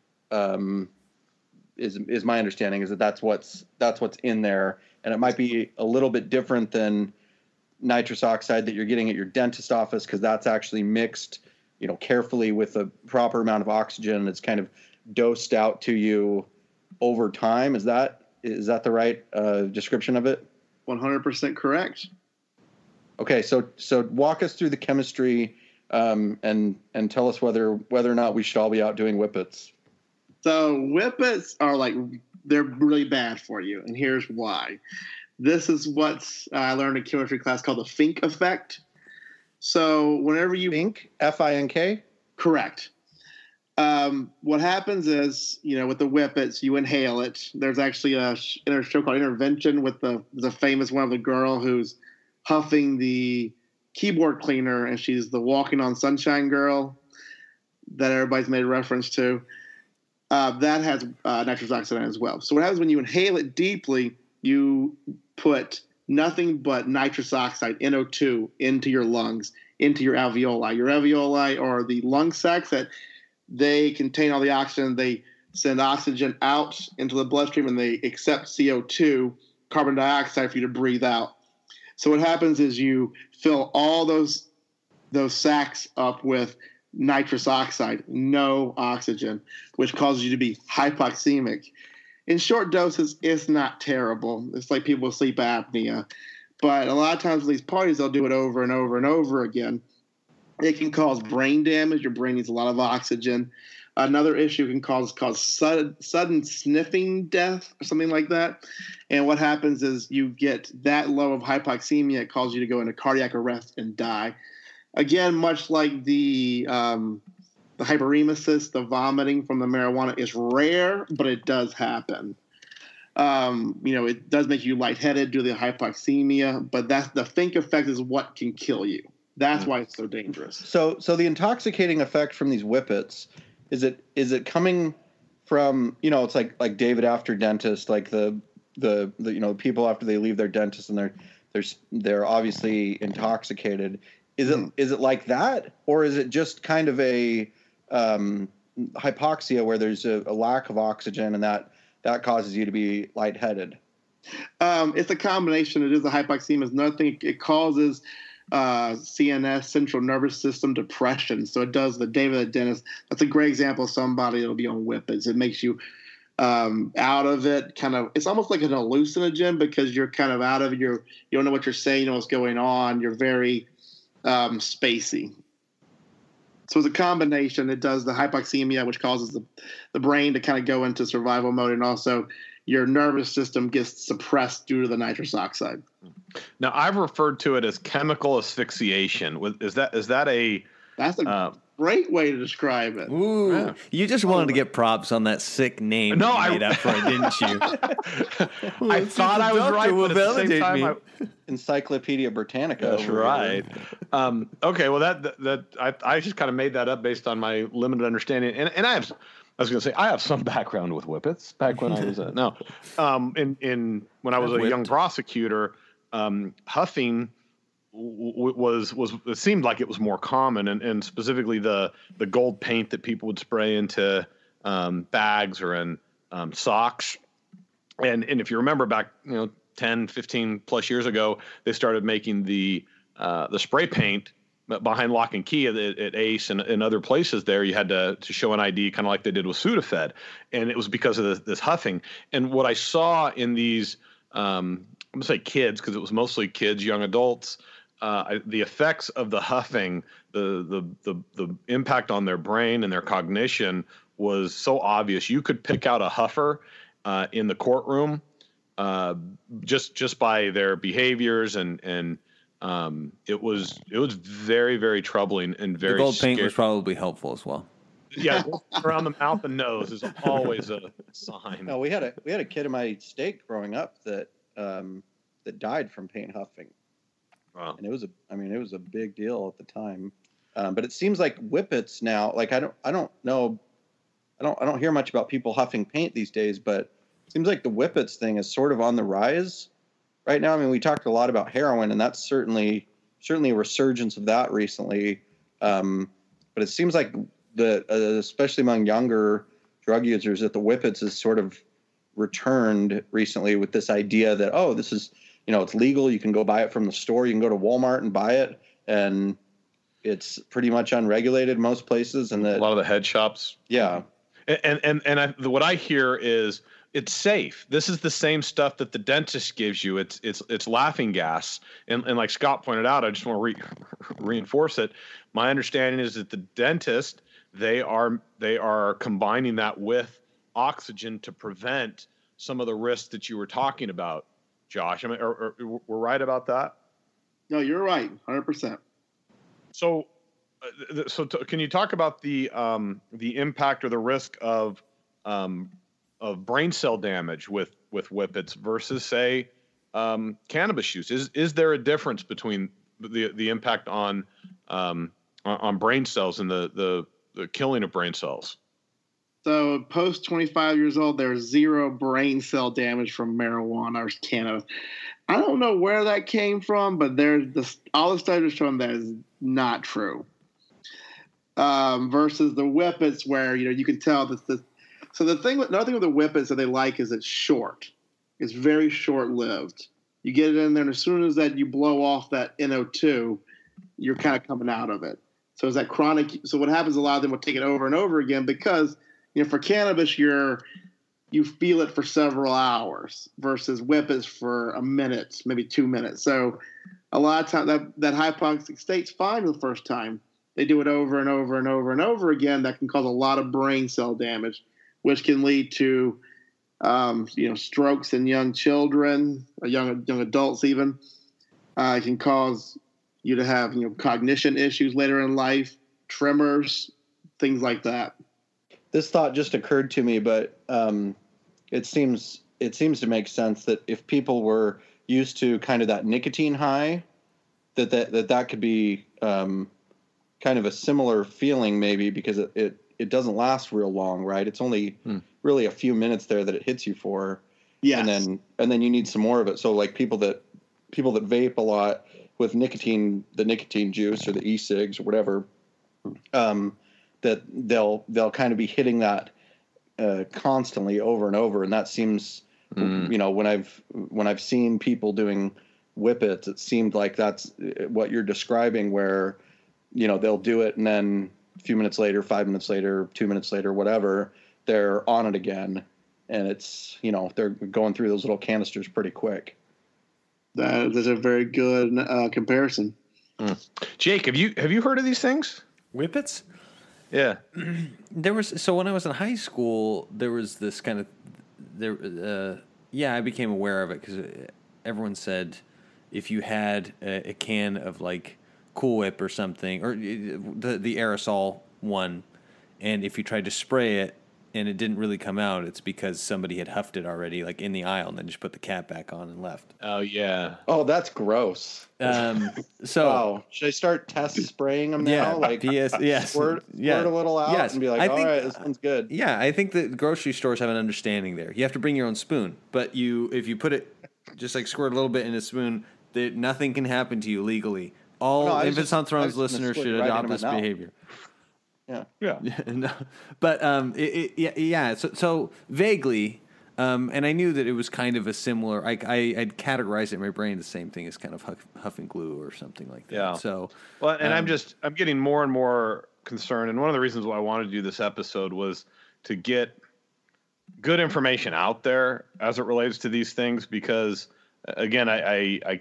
Is my understanding is that's what's in there, and it might be a little bit different than nitrous oxide that you're getting at your dentist office, because that's actually mixed, carefully with a proper amount of oxygen. It's kind of dosed out to you over time. Is that the right description of it?
100% correct.
Okay, so walk us through the chemistry, and tell us whether or not we should all be out doing whippets.
So whippets are they're really bad for you, and here's why. This is what I learned in chemistry class called the Fink effect. So whenever you
Fink, F-I-N-K?
Correct. What happens is, with the whippets, you inhale it. There's actually a show called Intervention with the famous one of the girl who's huffing the keyboard cleaner, and she's the Walking on Sunshine girl that everybody's made reference to. That has nitrous oxide in it as well. So what happens when you inhale it deeply, you put nothing but nitrous oxide, NO2, into your lungs, into your alveoli. Your alveoli are the lung sacs that they contain all the oxygen. They send oxygen out into the bloodstream, and they accept CO2, carbon dioxide, for you to breathe out. So what happens is you fill all those sacs up with nitrous oxide, no oxygen, which causes you to be hypoxemic. In short doses, it's not terrible. It's like people with sleep apnea. But a lot of times in these parties, they'll do it over and over and over again. It can cause brain damage. Your brain needs a lot of oxygen. Another issue can cause sudden sniffing death or something like that. And what happens is you get that low of hypoxemia, it causes you to go into cardiac arrest and die. Again, much like the hyperemesis, the vomiting from the marijuana is rare, but it does happen. It does make you lightheaded due to the hypoxemia, but that's the Fink effect is what can kill you. That's why it's so dangerous.
So the intoxicating effect from these whippets, is it coming from, it's like David after dentist, like the people after they leave their dentist and they're obviously intoxicated. Is it like that, or is it just kind of a hypoxia where there's a lack of oxygen and that causes you to be lightheaded?
It's a combination. It is a hypoxemia. It's another thing. It causes CNS, central nervous system depression. So it does the David the dentist. That's a great example of somebody that'll be on whippets. It makes you out of it. Kind of, it's almost like an hallucinogen because you're kind of out of it. You don't know what you're saying. You know what's going on. You're very spacey. So it's a combination. It does the hypoxemia, which causes the brain to kind of go into survival mode, and also your nervous system gets suppressed due to the nitrous oxide.
Now, I've referred to it as chemical asphyxiation. Is that a?
That's a great way to describe it.
Ooh, yeah. You just wanted to get props on that sick name you made up for it, didn't you?
I thought I was right, but at the same time,
Encyclopedia Britannica.
That's right. Okay, well, that I just kind of made that up based on my limited understanding, and I was going to say I have some background with whippets. Back when I was when I was a young prosecutor, huffing was it seemed like it was more common, and specifically the gold paint that people would spray into bags or in socks. And if you remember back 10, 15 plus years ago, they started making the spray paint behind lock and key at Ace and other places there. You had to show an ID, kind of like they did with Sudafed, and it was because of this huffing. And what I saw in these I'm going to say kids, because it was mostly kids, young adults, the effects of the huffing, the impact on their brain and their cognition was so obvious. You could pick out a huffer in the courtroom just by their behaviors and it was very, very troubling and very
The gold paint
scary.
was probably helpful as well.
Yeah, around the mouth and nose is always a sign.
No, we had a kid in my state growing up that died from paint huffing.
Wow.
And it was a big deal at the time. But it seems like whippets now, like I don't know, I don't hear much about people huffing paint these days, but it seems like the whippets thing is sort of on the rise right now. I mean, we talked a lot about heroin, and that's certainly a resurgence of that recently. But it seems like especially among younger drug users, that the whippets has sort of returned recently with this idea that, oh, this is, it's legal. You can go buy it from the store. You can go to Walmart and buy it, and it's pretty much unregulated most places. And that
a lot of the head shops.
Yeah.
And what I hear is it's safe. This is the same stuff that the dentist gives you. It's laughing gas. And like Scott pointed out, I just want to reinforce it. My understanding is that the dentist, they are combining that with oxygen to prevent some of the risks that you were talking about, Josh. I mean, we're right about that?
No, you're right, 100%.
So can you talk about the impact or the risk of brain cell damage with whippets versus, say, cannabis use? Is there a difference between the impact on brain cells and the killing of brain cells?
So post 25 years old, there's zero brain cell damage from marijuana or cannabis. I don't know where that came from, but all the studies are showing that is not true. Versus the whippets, where you can tell that another thing with the whippets that they like is it's short. It's very short lived. You get it in there, and as soon as that you blow off that NO2, you're kind of coming out of it. So is that chronic? So what happens? A lot of them will take it over and over again because for cannabis you feel it for several hours versus whippets for a minute, maybe 2 minutes. So a lot of times that hypoxic state's fine the first time. They do it over and over and over and over again. That can cause a lot of brain cell damage, which can lead to strokes in young children, or young adults even. It can cause you to have cognition issues later in life, tremors, things like that.
This thought just occurred to me, but it seems to make sense that if people were used to kind of that nicotine high, that could be kind of a similar feeling, maybe, because it doesn't last real long, right? It's only really a few minutes there that it hits you for.
Yes.
And then you need some more of it. So like people that vape a lot with the nicotine juice or the e-cigs or whatever, that they'll kind of be hitting that constantly over and over. And that seems, when I've seen people doing whippets, it seemed like that's what you're describing, where, they'll do it and then a few minutes later, 5 minutes later, 2 minutes later, whatever, they're on it again. And it's, they're going through those little canisters pretty quick.
That is a very good comparison.
Jake, have you heard of these things?
Whippets?
Yeah.
So when I was in high school, there was this kind of I became aware of it because everyone said if you had a can of like Cool Whip or something, or the aerosol one, and if you tried to spray it and it didn't really come out, it's because somebody had huffed it already, like in the aisle, and then just put the cap back on and left.
Oh yeah.
Oh, that's gross.
So
should I start test spraying them now?
Yeah,
like squirt a little out and be like, all right, this one's good.
Yeah, I think that grocery stores have an understanding there. You have to bring your own spoon, but if you put it, just like squirt a little bit in a spoon, nothing can happen to you legally. All Infants on Thrones listeners should adopt this behavior.
Yeah.
No. But So vaguely, and I knew that it was kind of a similar. I'd categorized it in my brain the same thing as kind of huffing glue or something like that.
Yeah.
So
and I'm getting more and more concerned. And one of the reasons why I wanted to do this episode was to get good information out there as it relates to these things, because again, I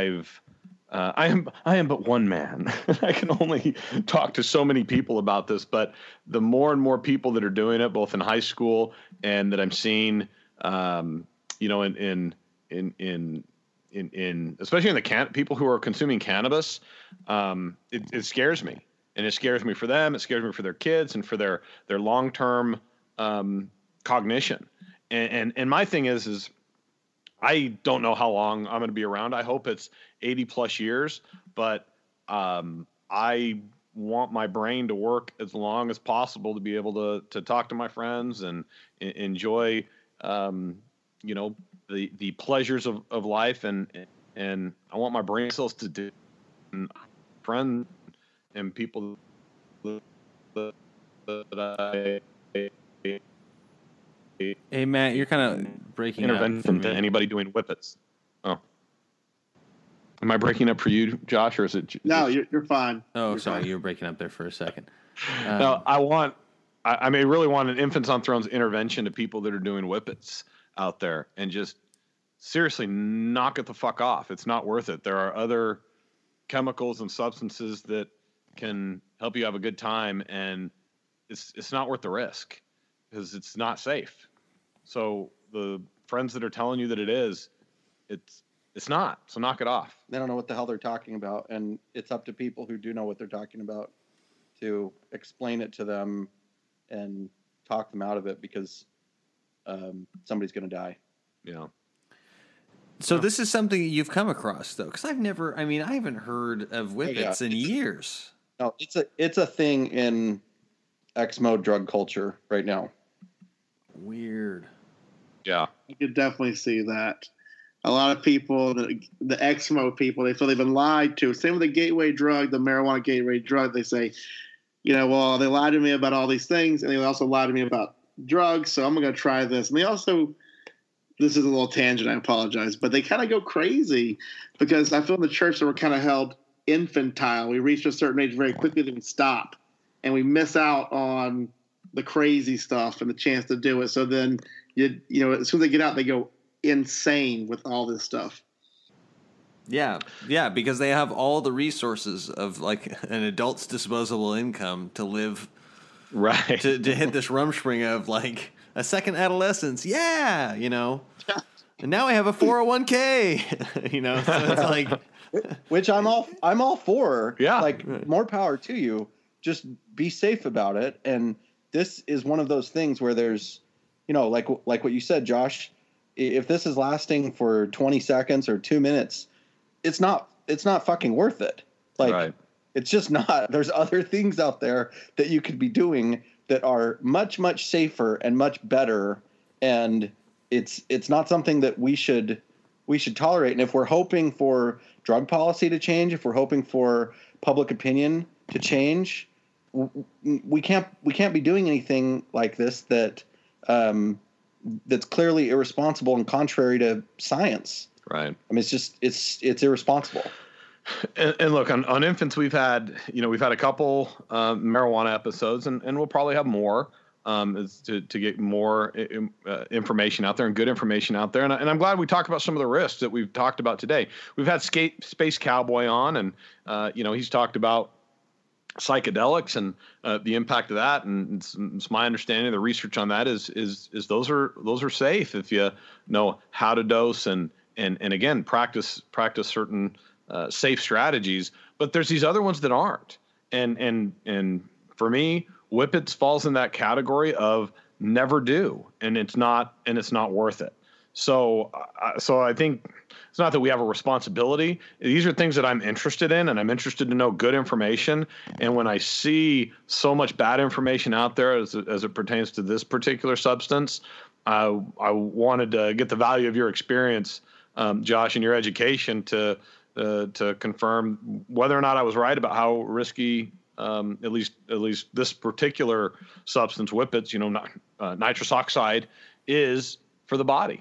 am but one man. I can only talk to so many people about this, but the more and more people that are doing it, both in high school and that I'm seeing, in in especially in the people who are consuming cannabis, it scares me, and it scares me for them. It scares me for their kids and for their long-term cognition. And my thing is I don't know how long I'm going to be around. I hope it's 80 plus years, but I want my brain to work as long as possible to be able to talk to my friends and enjoy, the pleasures of life. And I want my brain cells to do friends and people that I.
Hey Matt, you're kind of breaking
intervention
up
to anybody doing whippets. Oh, am I breaking up for you, Josh, or is it?
No, you're fine.
Oh,
You're
sorry,
fine.
you were breaking up there for a second.
No, I may really want an Infants on Thrones intervention to people that are doing whippets out there, and just seriously knock it the fuck off. It's not worth it. There are other chemicals and substances that can help you have a good time, and it's not worth the risk because it's not safe. So the friends that are telling you that it is, it's not. So knock it off.
They don't know what the hell they're talking about, and it's up to people who do know what they're talking about to explain it to them and talk them out of it, because somebody's going to die.
Yeah.
So this is something you've come across, though, because I haven't heard of whippets in years.
No, it's a thing in Exmo drug culture right now.
Weird.
Yeah.
I could definitely see that. A lot of people, the Exmo people, they feel they've been lied to. Same with the gateway drug, the marijuana gateway drug. They say, well, they lied to me about all these things, and they also lied to me about drugs, so I'm going to try this. And they also, this is a little tangent, I apologize, but they kind of go crazy because I feel in the church that we're kind of held infantile. We reach a certain age very quickly, then we stop, and we miss out on the crazy stuff and the chance to do it. So then, as soon as they get out, they go insane with all this stuff.
Yeah, because they have all the resources of like an adult's disposable income to live,
right?
To hit this rumspring of like a second adolescence. Yeah, and now I have a 401k. So it's like,
which I'm all for.
Yeah,
like more power to you. Just be safe about it. And this is one of those things where there's, like what you said, Josh. If this is lasting for 20 seconds or 2 minutes, it's not fucking worth it. Like, right. It's just not. There's other things out there that you could be doing that are much, much safer and much better. And it's not something that we should tolerate. And if we're hoping for drug policy to change, if we're hoping for public opinion to change, we can't be doing anything like this that's clearly irresponsible and contrary to science.
Right.
I mean, it's irresponsible.
And look, on infants, we've had a couple marijuana episodes, and we'll probably have more to get more information out there and good information out there. And I'm glad we talked about some of the risks that we've talked about today. We've had Space Cowboy on, and he's talked about psychedelics and the impact of that, and it's my understanding the research on that is those are safe if you know how to dose and again practice certain safe strategies. But there's these other ones that aren't, and for me, whippets falls in that category of never do, and it's not worth it. So I think it's not that we have a responsibility. These are things that I'm interested in, and I'm interested to know good information. And when I see so much bad information out there as it pertains to this particular substance, I wanted to get the value of your experience, Josh, and your education to confirm whether or not I was right about how risky, at least this particular substance, whippets, nitrous oxide, is for the body.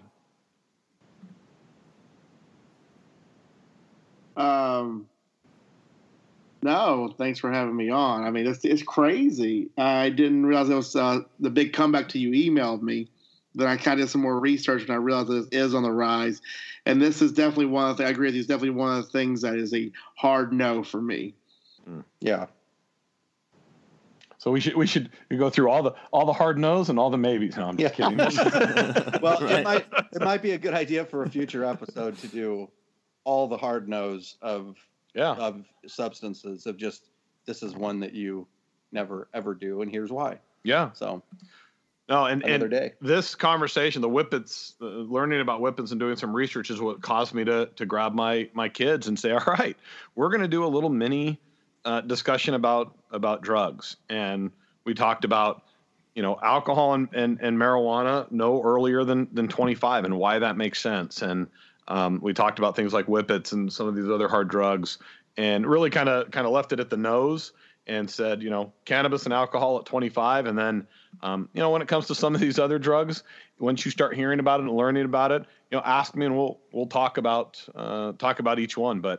No, thanks for having me on. I mean, it's crazy. I didn't realize it was the big comeback to you emailed me. Then I kind of did some more research, and I realized that it is on the rise. And this is definitely one of the things, I agree with you, it's definitely one of the things that is a hard no for me.
Yeah.
So we should go through all the hard no's and all the maybes. No, I'm just kidding.
Well, it might be a good idea for a future episode to do all the hard no's of substances, of just, this is one that you never ever do, and here's why.
Yeah.
So
no, and
day.
This conversation, the whippets, learning about whippets and doing some research is what caused me to grab my kids and say, all right, we're going to do a little mini discussion about drugs. And we talked about, alcohol and marijuana no earlier than 25 and why that makes sense. And we talked about things like whippets and some of these other hard drugs, and really kind of left it at the nose and said, cannabis and alcohol at 25. And then, when it comes to some of these other drugs, once you start hearing about it and learning about it, ask me and we'll talk about each one. But,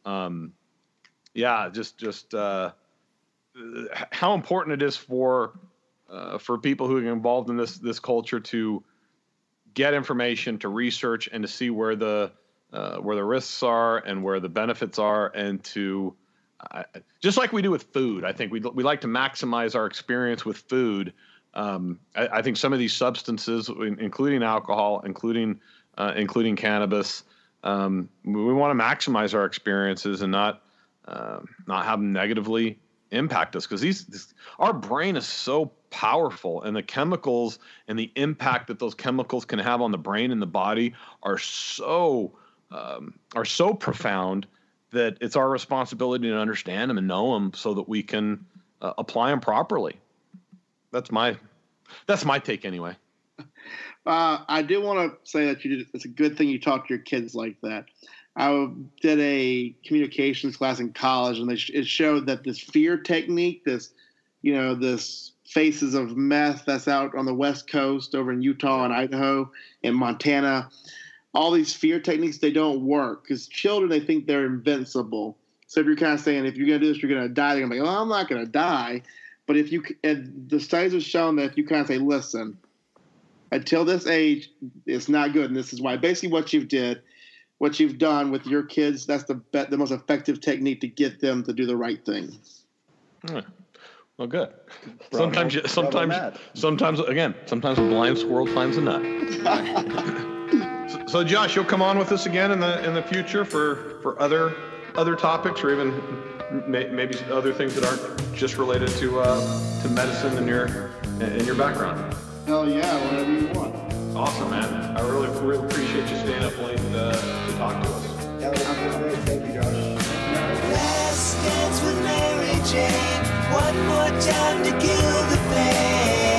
just how important it is for people who are involved in this culture to get information, to research, and to see where the risks are and where the benefits are, and to just like we do with food. I think we like to maximize our experience with food. I think some of these substances, including alcohol, including cannabis, we want to maximize our experiences and not have them negatively impact us, because our brain is so powerful, and the chemicals and the impact that those chemicals can have on the brain and the body are so profound that it's our responsibility to understand them and know them so that we can apply them properly. That's my take anyway.
I do want to say that it's a good thing you talk to your kids like that. I did a communications class in college, and it showed that this fear technique, this faces of meth that's out on the West Coast over in Utah and Idaho and Montana, all these fear techniques, they don't work, because children, they think they're invincible. So if you're kind of saying, if you're going to do this, you're going to die, they're going to be like, oh, I'm not going to die. But the studies have shown that if you kind of say, listen, until this age, it's not good, and this is why. Basically what you've done with your kids, that's the most effective technique to get them to do the right thing.
Well, good. Sometimes a blind squirrel finds a nut. So Josh, you'll come on with us again in the future for other topics, or even maybe other things that aren't just related to medicine and your background.
Hell yeah, whatever you want.
Awesome, man. I really appreciate you staying up late to talk to us.
Yeah, that was great. Thank you, Josh.
Last dance with Mary Jane. One more time to kill the pain.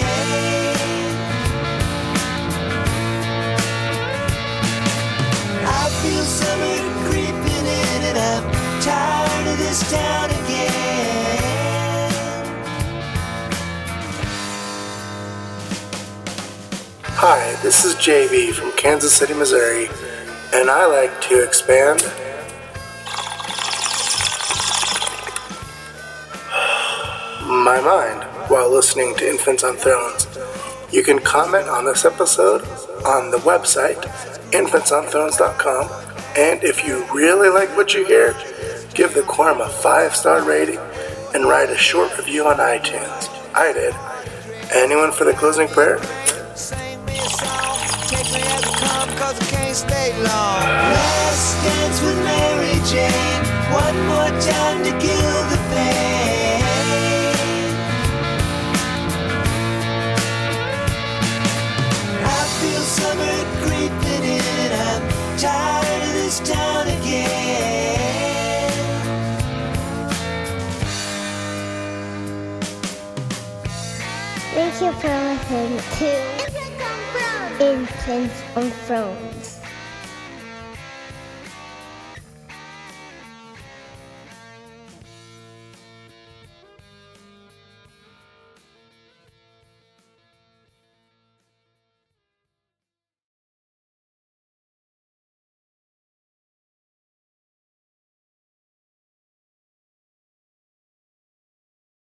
I feel summer creeping in, and I'm tired of this town again.
Hi, this is JV from Kansas City, Missouri, and I like to expand my mind while listening to Infants on Thrones. You can comment on this episode on the website, infantsonthrones.com, and if you really like what you hear, give the Quorum a 5-star rating and write a short review on iTunes. I did. Anyone for the closing prayer?
Take me as I come, 'cause I can't stay long. Last dance with Mary Jane. One more time to kill the pain. I feel summer creeping in. I'm tired of this town again.
Thank you for listening to Infants on Thrones.